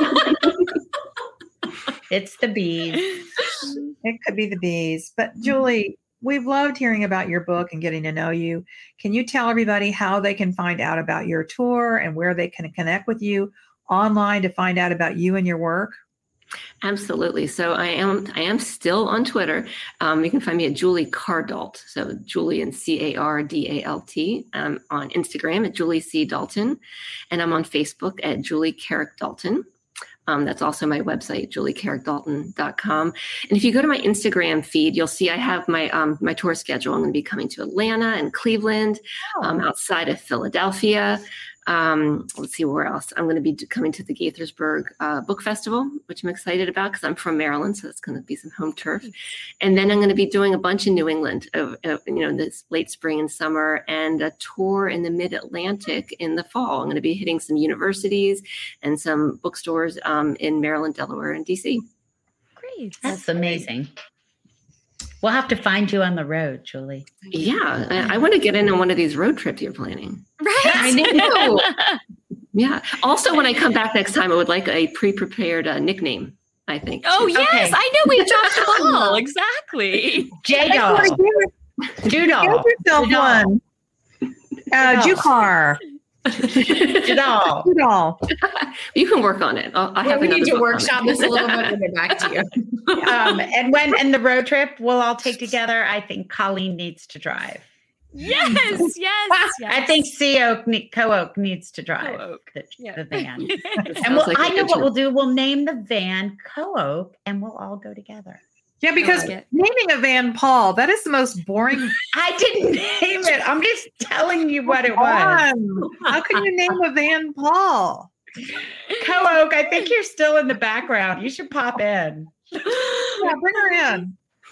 It's the bees. It could be the bees. But Julie, we've loved hearing about your book and getting to know you. Can you tell everybody how they can find out about your tour and where they can connect with you online to find out about you and your work? Absolutely. So I am still on Twitter. You can find me at Julie Cardalt. So Julie and Cardalt. I'm on Instagram at Julie C. Dalton. And I'm on Facebook at Julie Carrick Dalton. That's also my website, juliecarrickdalton.com. And if you go to my Instagram feed, you'll see I have my my tour schedule. I'm going to be coming to Atlanta and Cleveland, outside of Philadelphia. Let's see where else. I'm going to be coming to the Gaithersburg Book Festival, which I'm excited about because I'm from Maryland, so it's going to be some home turf. And then I'm going to be doing a bunch in New England, this late spring and summer, and a tour in the Mid-Atlantic in the fall. I'm going to be hitting some universities and some bookstores in Maryland, Delaware, and DC. Great. That's amazing. We'll have to find you on the road, Julie. Yeah, I want to get in on one of these road trips you're planning. Right. I know. Yeah. Also, when I come back next time, I would like a pre-prepared nickname, I think. Oh, yes. Okay. I know. We dropped the ball. Exactly. J-Doll. Doodle. Give yourself one. Jukar. Doodle. Doodle. You can work on it. I have we need to another book on workshop it. this a little bit and get back to you. And the road trip we'll all take together, I think Colleen needs to drive. Yes. I think Co-Oak needs to drive Co-Oak. the van. It And sounds like I a know good what trip. we'll do. We'll name the van Co-Oak and we'll all go together. Yeah, because like it. naming a Van Paul, that is the most boring. I didn't name it. I'm just telling you what it was. one. How can you name a Van Paul? Co-Oak, I think you're still in the background. You should pop in. Yeah, bring her in.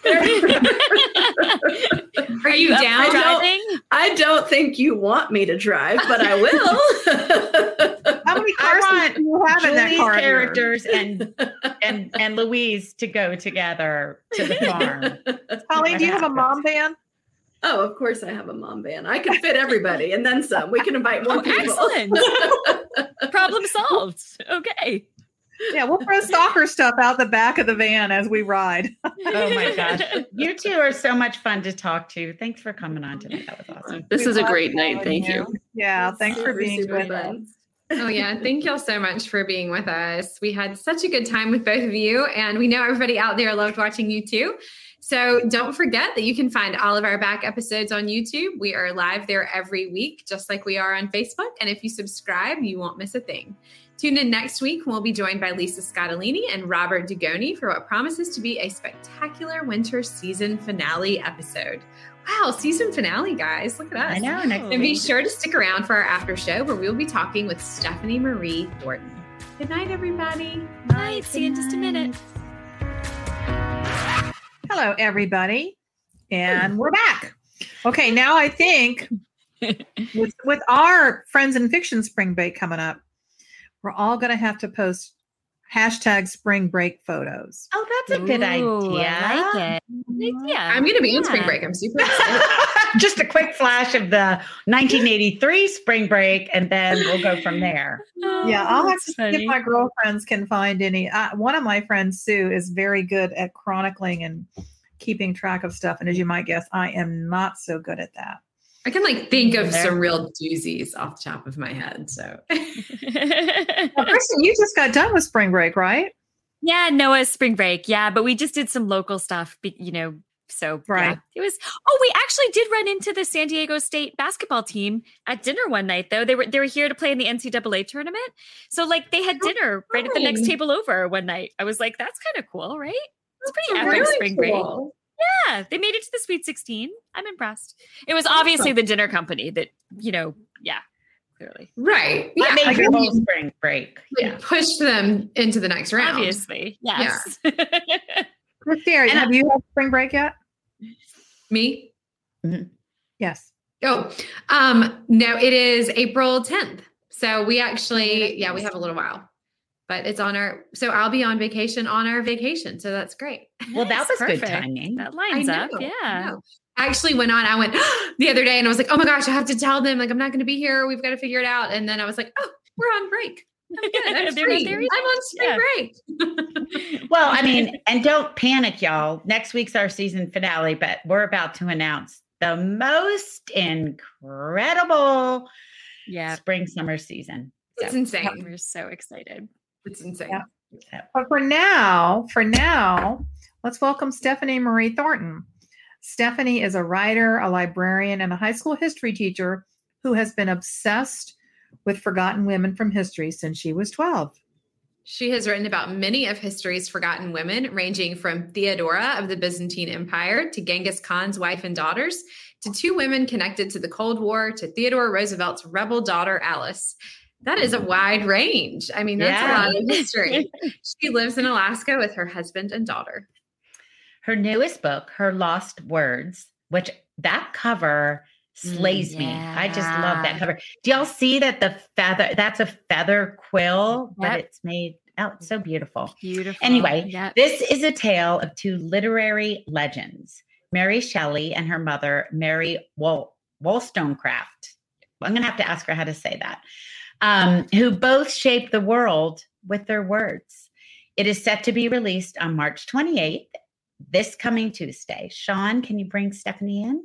Are you Up for down? driving? I don't think you want me to drive, but I will. How many I cars want do you have in that Julie's car? of yours? characters and Louise to go together to the farm. Colleen, do you have a mom van? Oh, of course I have a mom van. I can fit everybody and then some. We can invite more people. Excellent. Problem solved. Okay. Yeah, we'll throw soccer stuff out the back of the van as we ride. Oh my gosh. You two are so much fun to talk to. Thanks for coming on tonight. That was awesome. This We is a love great night. having Thank you. Yeah, thanks for Super, being super with us. fun. Oh, yeah. Thank y'all so much for being with us. We had such a good time with both of you, and we know everybody out there loved watching you too. So don't forget that you can find all of our back episodes on YouTube. We are live there every week, just like we are on Facebook. And if you subscribe, you won't miss a thing. Tune in next week. We'll be joined by Lisa Scottolini and Robert Dugoni for what promises to be a spectacular winter season finale episode. Wow, season finale, guys. Look at us. I know. Next And be week. sure to stick around for our after show where we'll be talking with Stephanie Marie Thornton. Good night, everybody. Bye. See you in just a minute. Hello, everybody. And we're back. Okay, now I think with our Friends in Fiction spring break coming up, we're all going to have to post hashtag spring break photos. Oh, that's a good Ooh, idea. I like it. Yeah. I'm going to be in spring Yeah. break. I'm super excited. Just a quick flash of the 1983 spring break, and then we'll go from there. Yeah, I'll have to That's see if my girlfriends can find any. One of my friends, Sue, is very good at chronicling and keeping track of stuff. And as you might guess, I am not so good at that. I can think of some real doozies off the top of my head. So Well, Kristen, you just got done with spring break, right? Yeah, Noah's spring break. Yeah, but we just did some local stuff, so Right. yeah. It was we actually did run into the San Diego State basketball team at dinner one night though. They were here to play in the NCAA tournament. So they had dinner right at the next fun. table over one night. I was like, that's kind of cool, right? It's pretty epic really spring break. cool. Yeah, they made it to the Sweet 16. I'm impressed. It was obviously the dinner company that, clearly. Right. What Yeah. made your whole spring break? Yeah. Pushed them into the next round. Obviously. Yes. Christy, have you had spring break yet? Me? Yes. Oh, no, it is April 10th. So we actually, we have a little while, but it's so I'll be on vacation on our vacation. So that's great. Well, that was Perfect. good timing. That lines up. I Yeah. know. I actually went the other day and I was like, oh my gosh, I have to tell them, I'm not going to be here. We've got to figure it out. And then I was like, oh, we're on break. I'm good. I'm They're free. not there I'm on spring break. Well, I mean, and don't panic, y'all. Next week's our season finale, but we're about to announce the most incredible spring summer season. It's insane. We're so excited. It's insane. Yeah. But for now, let's welcome Stephanie Marie Thornton. Stephanie is a writer, a librarian, and a high school history teacher who has been obsessed with forgotten women from history since she was 12. She has written about many of history's forgotten women, ranging from Theodora of the Byzantine Empire to Genghis Khan's wife and daughters, to two women connected to the Cold War, to Theodore Roosevelt's rebel daughter, Alice. That is a wide range. I mean, that's a lot of history. She lives in Alaska with her husband and daughter. Her newest book, Her Lost Words, which that cover slays me. I just love that cover. Do y'all see that that's a feather quill, but it's made it's so beautiful. Beautiful. Anyway, this is a tale of two literary legends, Mary Shelley and her mother, Mary Wollstonecraft. I'm going to have to ask her how to say that. who both shape the world with their words. It is set to be released on March 28th, this coming Tuesday. Sean, can you bring Stephanie in?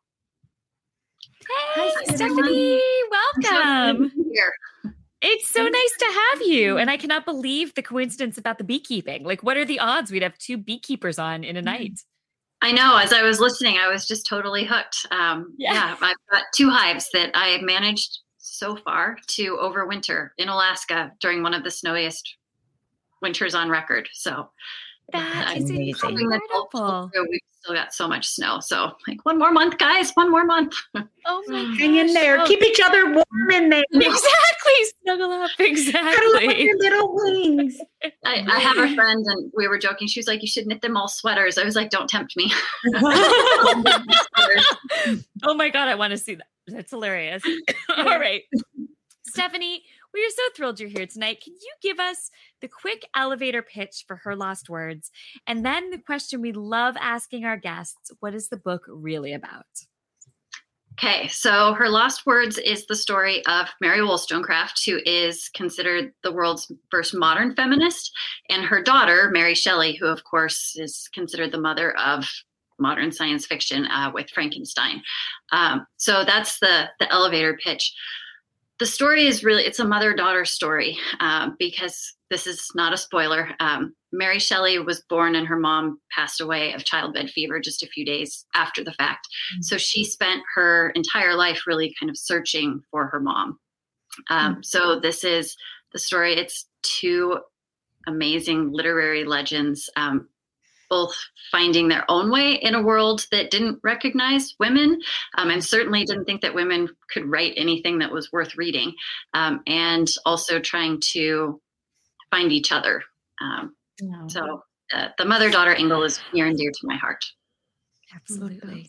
Hey, Stephanie, welcome. It's so nice to have you. And I cannot believe the coincidence about the beekeeping. Like, what are the odds we'd have 2 beekeepers on in a night? I know. As I was listening, I was just totally hooked. Yeah, I've got 2 hives that I managed so far to overwinter in Alaska during one of the snowiest winters on record. So that is incredible. We've still got so much snow. So like, 1 more month, guys, 1 more month. Oh my gosh. Hang in there. Keep each other warm in there. Exactly. Snuggle up. Exactly. Your little wings. I have a friend and we were joking. She was like, you should knit them all sweaters. I was like, don't tempt me. Oh my God. I want to see that. That's hilarious. All right. Stephanie, we are so thrilled you're here tonight. Can you give us the quick elevator pitch for Her Lost Words? And then the question we love asking our guests, what is the book really about? Okay, so Her Lost Words is the story of Mary Wollstonecraft, who is considered the world's first modern feminist, and her daughter, Mary Shelley, who of course is considered the mother of modern science fiction with Frankenstein. So that's the elevator pitch. The story is really, it's a mother-daughter story because this is not a spoiler. Mary Shelley was born and her mom passed away of childbed fever just a few days after the fact. Mm-hmm. So she spent her entire life really kind of searching for her mom. So this is the story. It's 2 amazing literary legends, both finding their own way in a world that didn't recognize women and certainly didn't think that women could write anything that was worth reading, and also trying to find each other. So the mother-daughter angle is near and dear to my heart. Absolutely.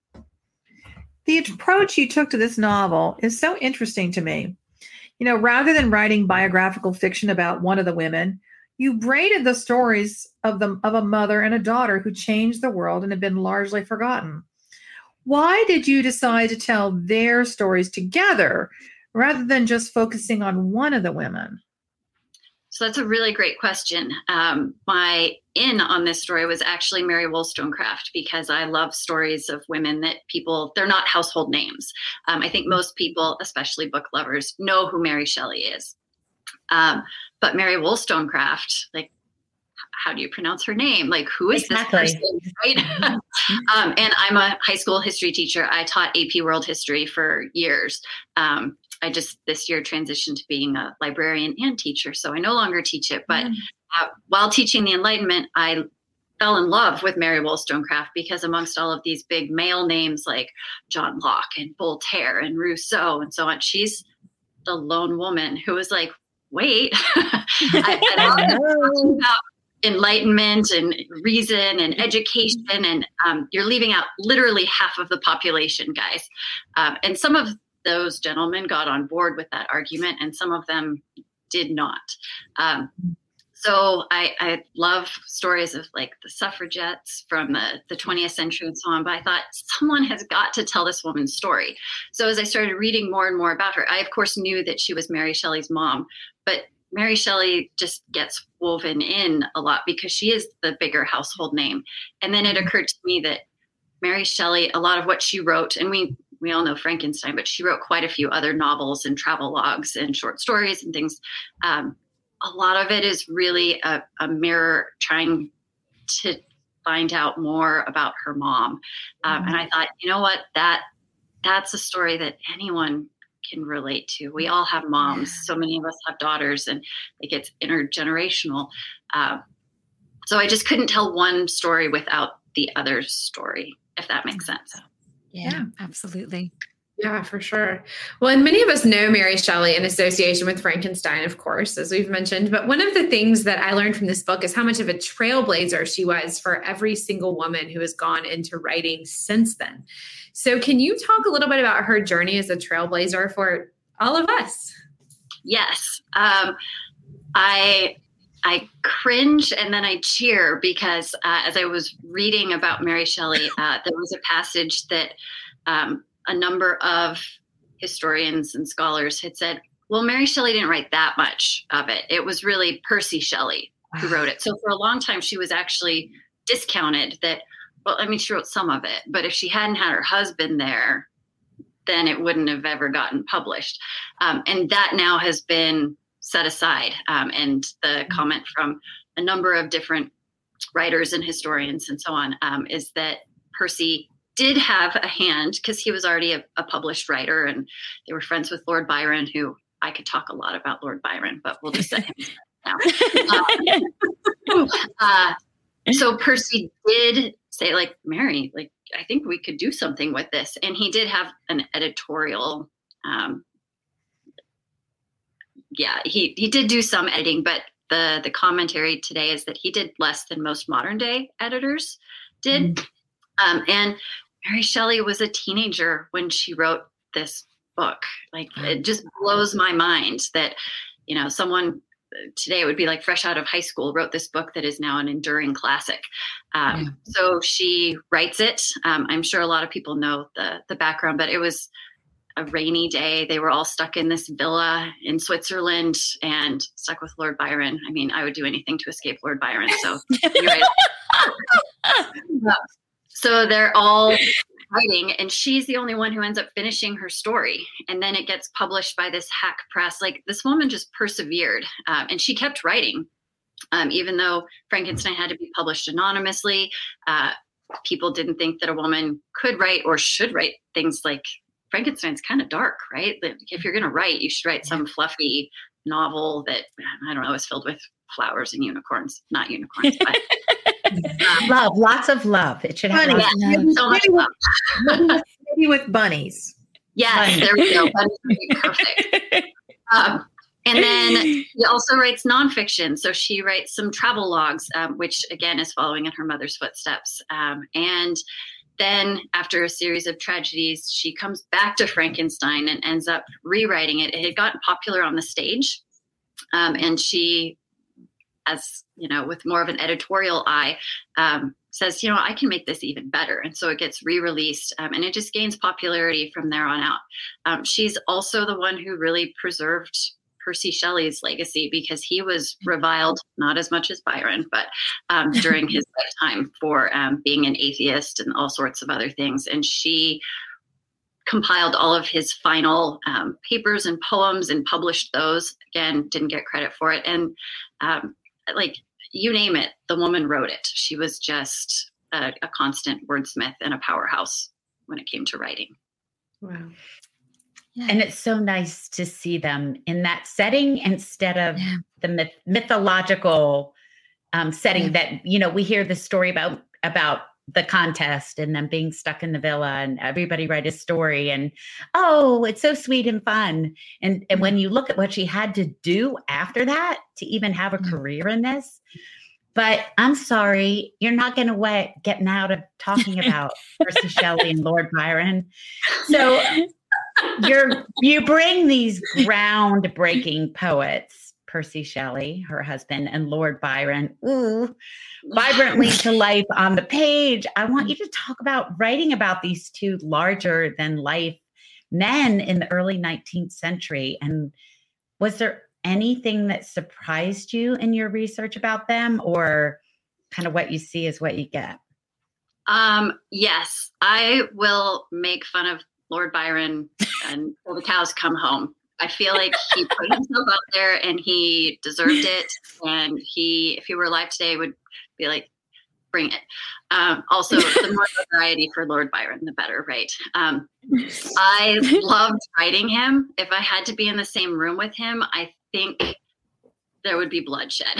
The approach you took to this novel is so interesting to me. You know, rather than writing biographical fiction about one of the women, you braided the stories of a mother and a daughter who changed the world and have been largely forgotten. Why did you decide to tell their stories together rather than just focusing on one of the women? So that's a really great question. My in on this story was actually Mary Wollstonecraft, because I love stories of women that they're not household names. I think most people, especially book lovers, know who Mary Shelley is. But Mary Wollstonecraft, like, how do you pronounce her name? Like, who is this person, right? And I'm a high school history teacher. I taught AP World History for years. I just this year transitioned to being a librarian and teacher, so I no longer teach it. But while teaching the Enlightenment, I fell in love with Mary Wollstonecraft because amongst all of these big male names like John Locke and Voltaire and Rousseau and so on, she's the lone woman who was like, wait, I love about Enlightenment and reason and education, and you're leaving out literally half of the population, guys. And some of those gentlemen got on board with that argument, and some of them did not. So I love stories of like the suffragettes from the 20th century and so on, but I thought someone has got to tell this woman's story. So as I started reading more and more about her, I of course knew that she was Mary Shelley's mom, but Mary Shelley just gets woven in a lot because she is the bigger household name. And then it occurred to me that Mary Shelley, a lot of what she wrote, and we all know Frankenstein, but she wrote quite a few other novels and travel logs and short stories and things. A lot of it is really a mirror trying to find out more about her mom. And I thought, you know what, that's a story that anyone can relate to. We all have moms. So many of us have daughters, and it gets intergenerational. So I just couldn't tell one story without the other story, if that makes sense. Yeah, absolutely. Yeah, for sure. Well, and many of us know Mary Shelley in association with Frankenstein, of course, as we've mentioned. But one of the things that I learned from this book is how much of a trailblazer she was for every single woman who has gone into writing since then. So can you talk a little bit about her journey as a trailblazer for all of us? Yes. I cringe and then I cheer because as I was reading about Mary Shelley, there was a passage that a number of historians and scholars had said, Well, Mary Shelley didn't write that much of it. It was really Percy Shelley who wrote it. So for a long time, she was actually discounted that, well, I mean, she wrote some of it, but if she hadn't had her husband there, then it wouldn't have ever gotten published. And that now has been set aside. And the comment from a number of different writers and historians and so on is that Percy did have a hand because he was already a published writer, and they were friends with Lord Byron, who I could talk a lot about Lord Byron, but we'll just let him now. So Percy did say, like, Mary, like, I think we could do something with this. And he did have an editorial. He did do some editing, but the commentary today is that he did less than most modern day editors did. And Mary Shelley was a teenager when she wrote this book. Like, it just blows my mind that, you know, someone today would be like fresh out of high school wrote this book that is now an enduring classic. So she writes it. I'm sure a lot of people know the background, but it was a rainy day. They were all stuck in this villa in Switzerland and stuck with Lord Byron. I mean, I would do anything to escape Lord Byron. So, so they're all writing, and she's the only one who ends up finishing her story. And then it gets published by this hack press. Like, this woman just persevered, and she kept writing. Even though Frankenstein had to be published anonymously, people didn't think that a woman could write or should write things like Frankenstein's kind of dark, right? If you're going to write, you should write some fluffy novel that, I don't know, is filled with flowers and unicorns. Not unicorns, but love, lots of love. It should have so much love. Maybe with bunnies. Yes, there we go. Bunnies would be perfect. And then she also writes nonfiction. So she writes some travel logs, which again is following in her mother's footsteps. And then after a series of tragedies, she comes back to Frankenstein and ends up rewriting it. It had gotten popular on the stage. And she, as you know, with more of an editorial eye, says, you know, I can make this even better. And so it gets re-released, and it just gains popularity from there on out. She's also the one who really preserved Percy Shelley's legacy, because he was reviled, not as much as Byron, but during his lifetime for being an atheist and all sorts of other things. And she compiled all of his final papers and poems and published those. Again, didn't get credit for it. And like, you name it, the woman wrote it. She was just a constant wordsmith and a powerhouse when it came to writing. Wow. Yeah. And it's so nice to see them in that setting instead of the mythological setting that, you know, we hear the story about the contest and them being stuck in the villa and everybody write a story and, oh, it's so sweet and fun. And when you look at what she had to do after that to even have a career in this, but I'm sorry, you're not going to getting out of talking about Percy Shelley and Lord Byron. So you bring these groundbreaking poets, Percy Shelley, her husband, and Lord Byron, vibrantly to life on the page. I want you to talk about writing about these two larger than life men in the early 19th century. And was there anything that surprised you in your research about them, or kind of what you see is what you get? Yes, I will make fun of Lord Byron until the cows come home. I feel like he put himself out there and he deserved it. And if he were alive today, would be like, bring it. Also, the more variety for Lord Byron, the better, right? I loved writing him. If I had to be in the same room with him, I think there would be bloodshed.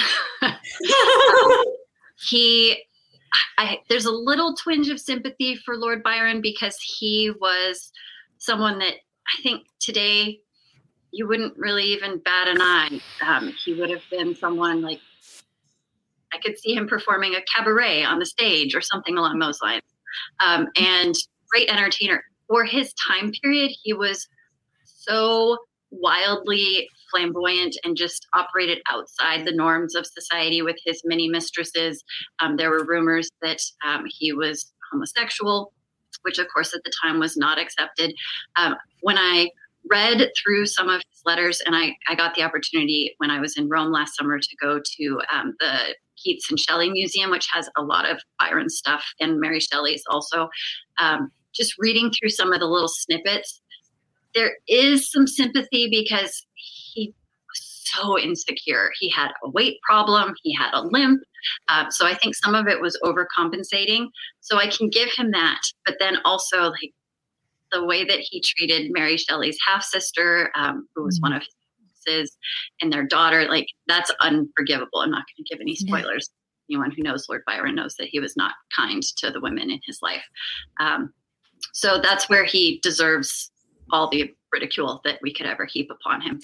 There's a little twinge of sympathy for Lord Byron, because he was someone that I think today you wouldn't really even bat an eye. He would have been someone like, I could see him performing a cabaret on the stage or something along those lines. And great entertainer. For his time period, he was so wildly flamboyant and just operated outside the norms of society with his many mistresses. There were rumors that he was homosexual, which of course at the time was not accepted. When I read through some of his letters. And I got the opportunity when I was in Rome last summer to go to the Keats and Shelley Museum, which has a lot of Byron stuff and Mary Shelley's also. Just reading through some of the little snippets, there is some sympathy because he was so insecure. He had a weight problem. He had a limp. So I think some of it was overcompensating. So I can give him that. But then also like the way that he treated Mary Shelley's half-sister, who was one of his, and their daughter, like that's unforgivable. I'm not going to give any spoilers. Anyone who knows Lord Byron knows that he was not kind to the women in his life. So that's where he deserves all the ridicule that we could ever heap upon him.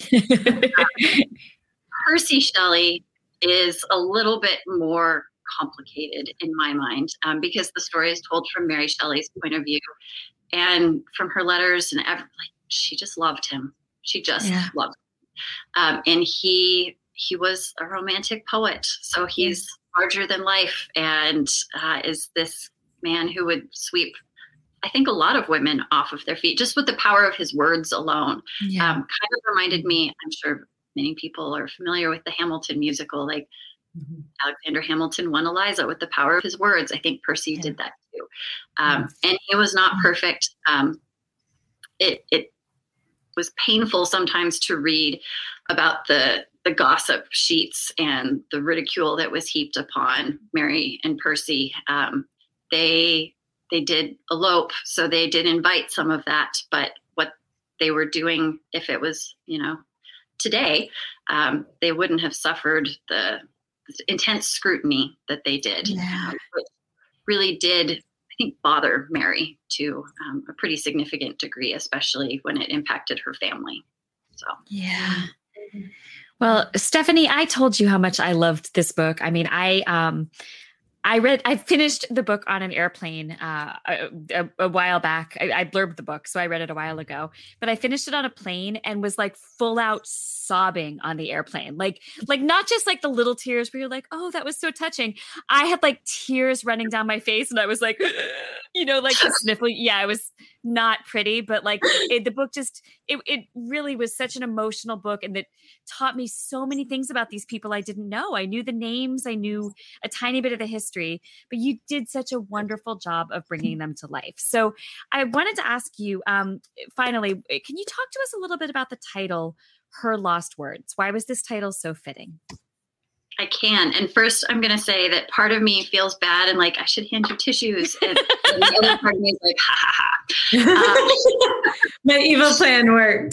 Percy Shelley is a little bit more complicated in my mind because the story is told from Mary Shelley's point of view and from her letters and she just loved him. She just loved him. And he was a romantic poet. So he's larger than life and is this man who would sweep, I think, a lot of women off of their feet just with the power of his words alone. Kind of reminded me, I'm sure many people are familiar with the Hamilton musical, like Alexander Hamilton won Eliza with the power of his words. I think Percy did that too. And he was not perfect. It was painful sometimes to read about the gossip sheets and the ridicule that was heaped upon Mary and Percy. They did elope, so they did invite some of that. But what they were doing, if it was, today, they wouldn't have suffered the intense scrutiny that they did. It really did, I think, bother Mary to a pretty significant degree, especially when it impacted her family. So, Well, Stephanie, I told you how much I loved this book. I mean, I finished the book on an airplane a while back. I blurbed the book, so I read it a while ago. But I finished it on a plane and was like full out sobbing on the airplane. Like not just like the little tears where you're like, oh, that was so touching. I had like tears running down my face and I was like, like sniffling. Yeah, it was not pretty, but like the book just, it really was such an emotional book and that taught me so many things about these people I didn't know. I knew the names, I knew a tiny bit of the history, but you did such a wonderful job of bringing them to life. So I wanted to ask you, finally, can you talk to us a little bit about the title, Her Lost Words? Why was this title so fitting? I can. And first, I'm going to say that part of me feels bad and like, I should hand you tissues. And the other part of me is like, ha, ha, ha. My evil plan worked.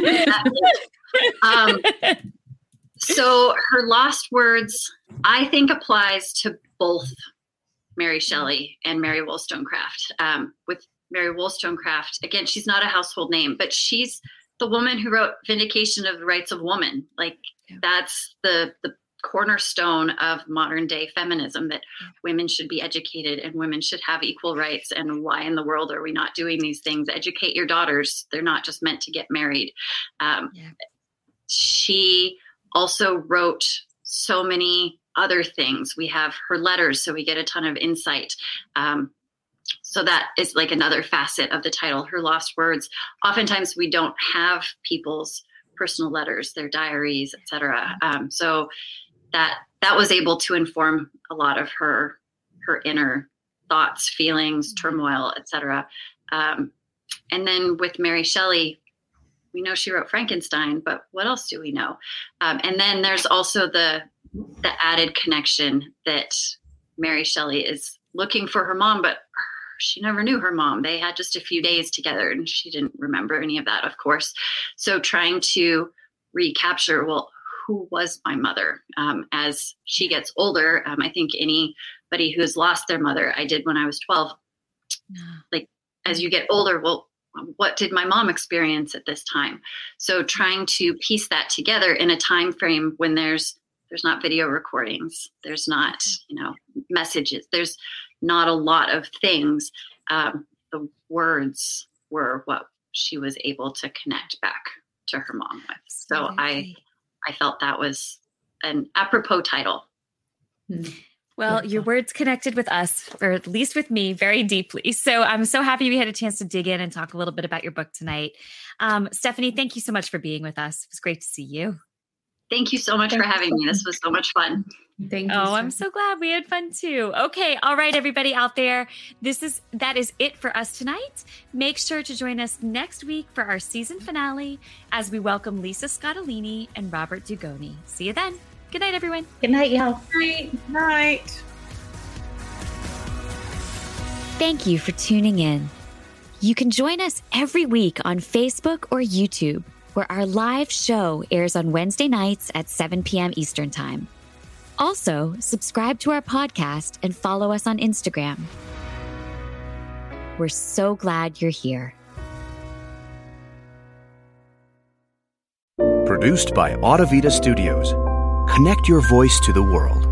So Her Lost Words, I think, applies to both Mary Shelley and Mary Wollstonecraft. With Mary Wollstonecraft, again, she's not a household name, but she's the woman who wrote Vindication of the Rights of Woman. Like that's the cornerstone of modern day feminism, that women should be educated and women should have equal rights. And why in the world are we not doing these things? Educate your daughters. They're not just meant to get married. She also wrote so many other things. We have her letters, so we get a ton of insight. So that is like another facet of the title, Her Lost Words. Oftentimes we don't have people's personal letters, their diaries, etc. So that was able to inform a lot of her inner thoughts, feelings, turmoil, etc. And then with Mary Shelley, we know she wrote Frankenstein, but what else do we know? And then there's also the added connection that Mary Shelley is looking for her mom, but she never knew her mom. They had just a few days together and she didn't remember any of that, of course. So trying to recapture, well, who was my mother? As she gets older, I think anybody who's lost their mother, I did when I was 12, like as you get older, well, what did my mom experience at this time? So trying to piece that together in a time frame when there's not video recordings, there's not, messages, there's not a lot of things. The words were what she was able to connect back to her mom with. So I felt that was an apropos title. Well, Well, your words connected with us, or at least with me, very deeply. So I'm so happy we had a chance to dig in and talk a little bit about your book tonight. Stephanie, thank you so much for being with us. It was great to see you. Thank you so much for having me. This was so much fun. Thank you. Oh, I'm so glad we had fun too. Okay. All right, everybody out there. That is it for us tonight. Make sure to join us next week for our season finale as we welcome Lisa Scottolini and Robert Dugoni. See you then. Good night, everyone. Good night, y'all. Good night. Thank you for tuning in. You can join us every week on Facebook or YouTube, where our live show airs on Wednesday nights at 7 p.m. Eastern Time. Also, subscribe to our podcast and follow us on Instagram. We're so glad you're here. Produced by Audavita Studios. Connect your voice to the world.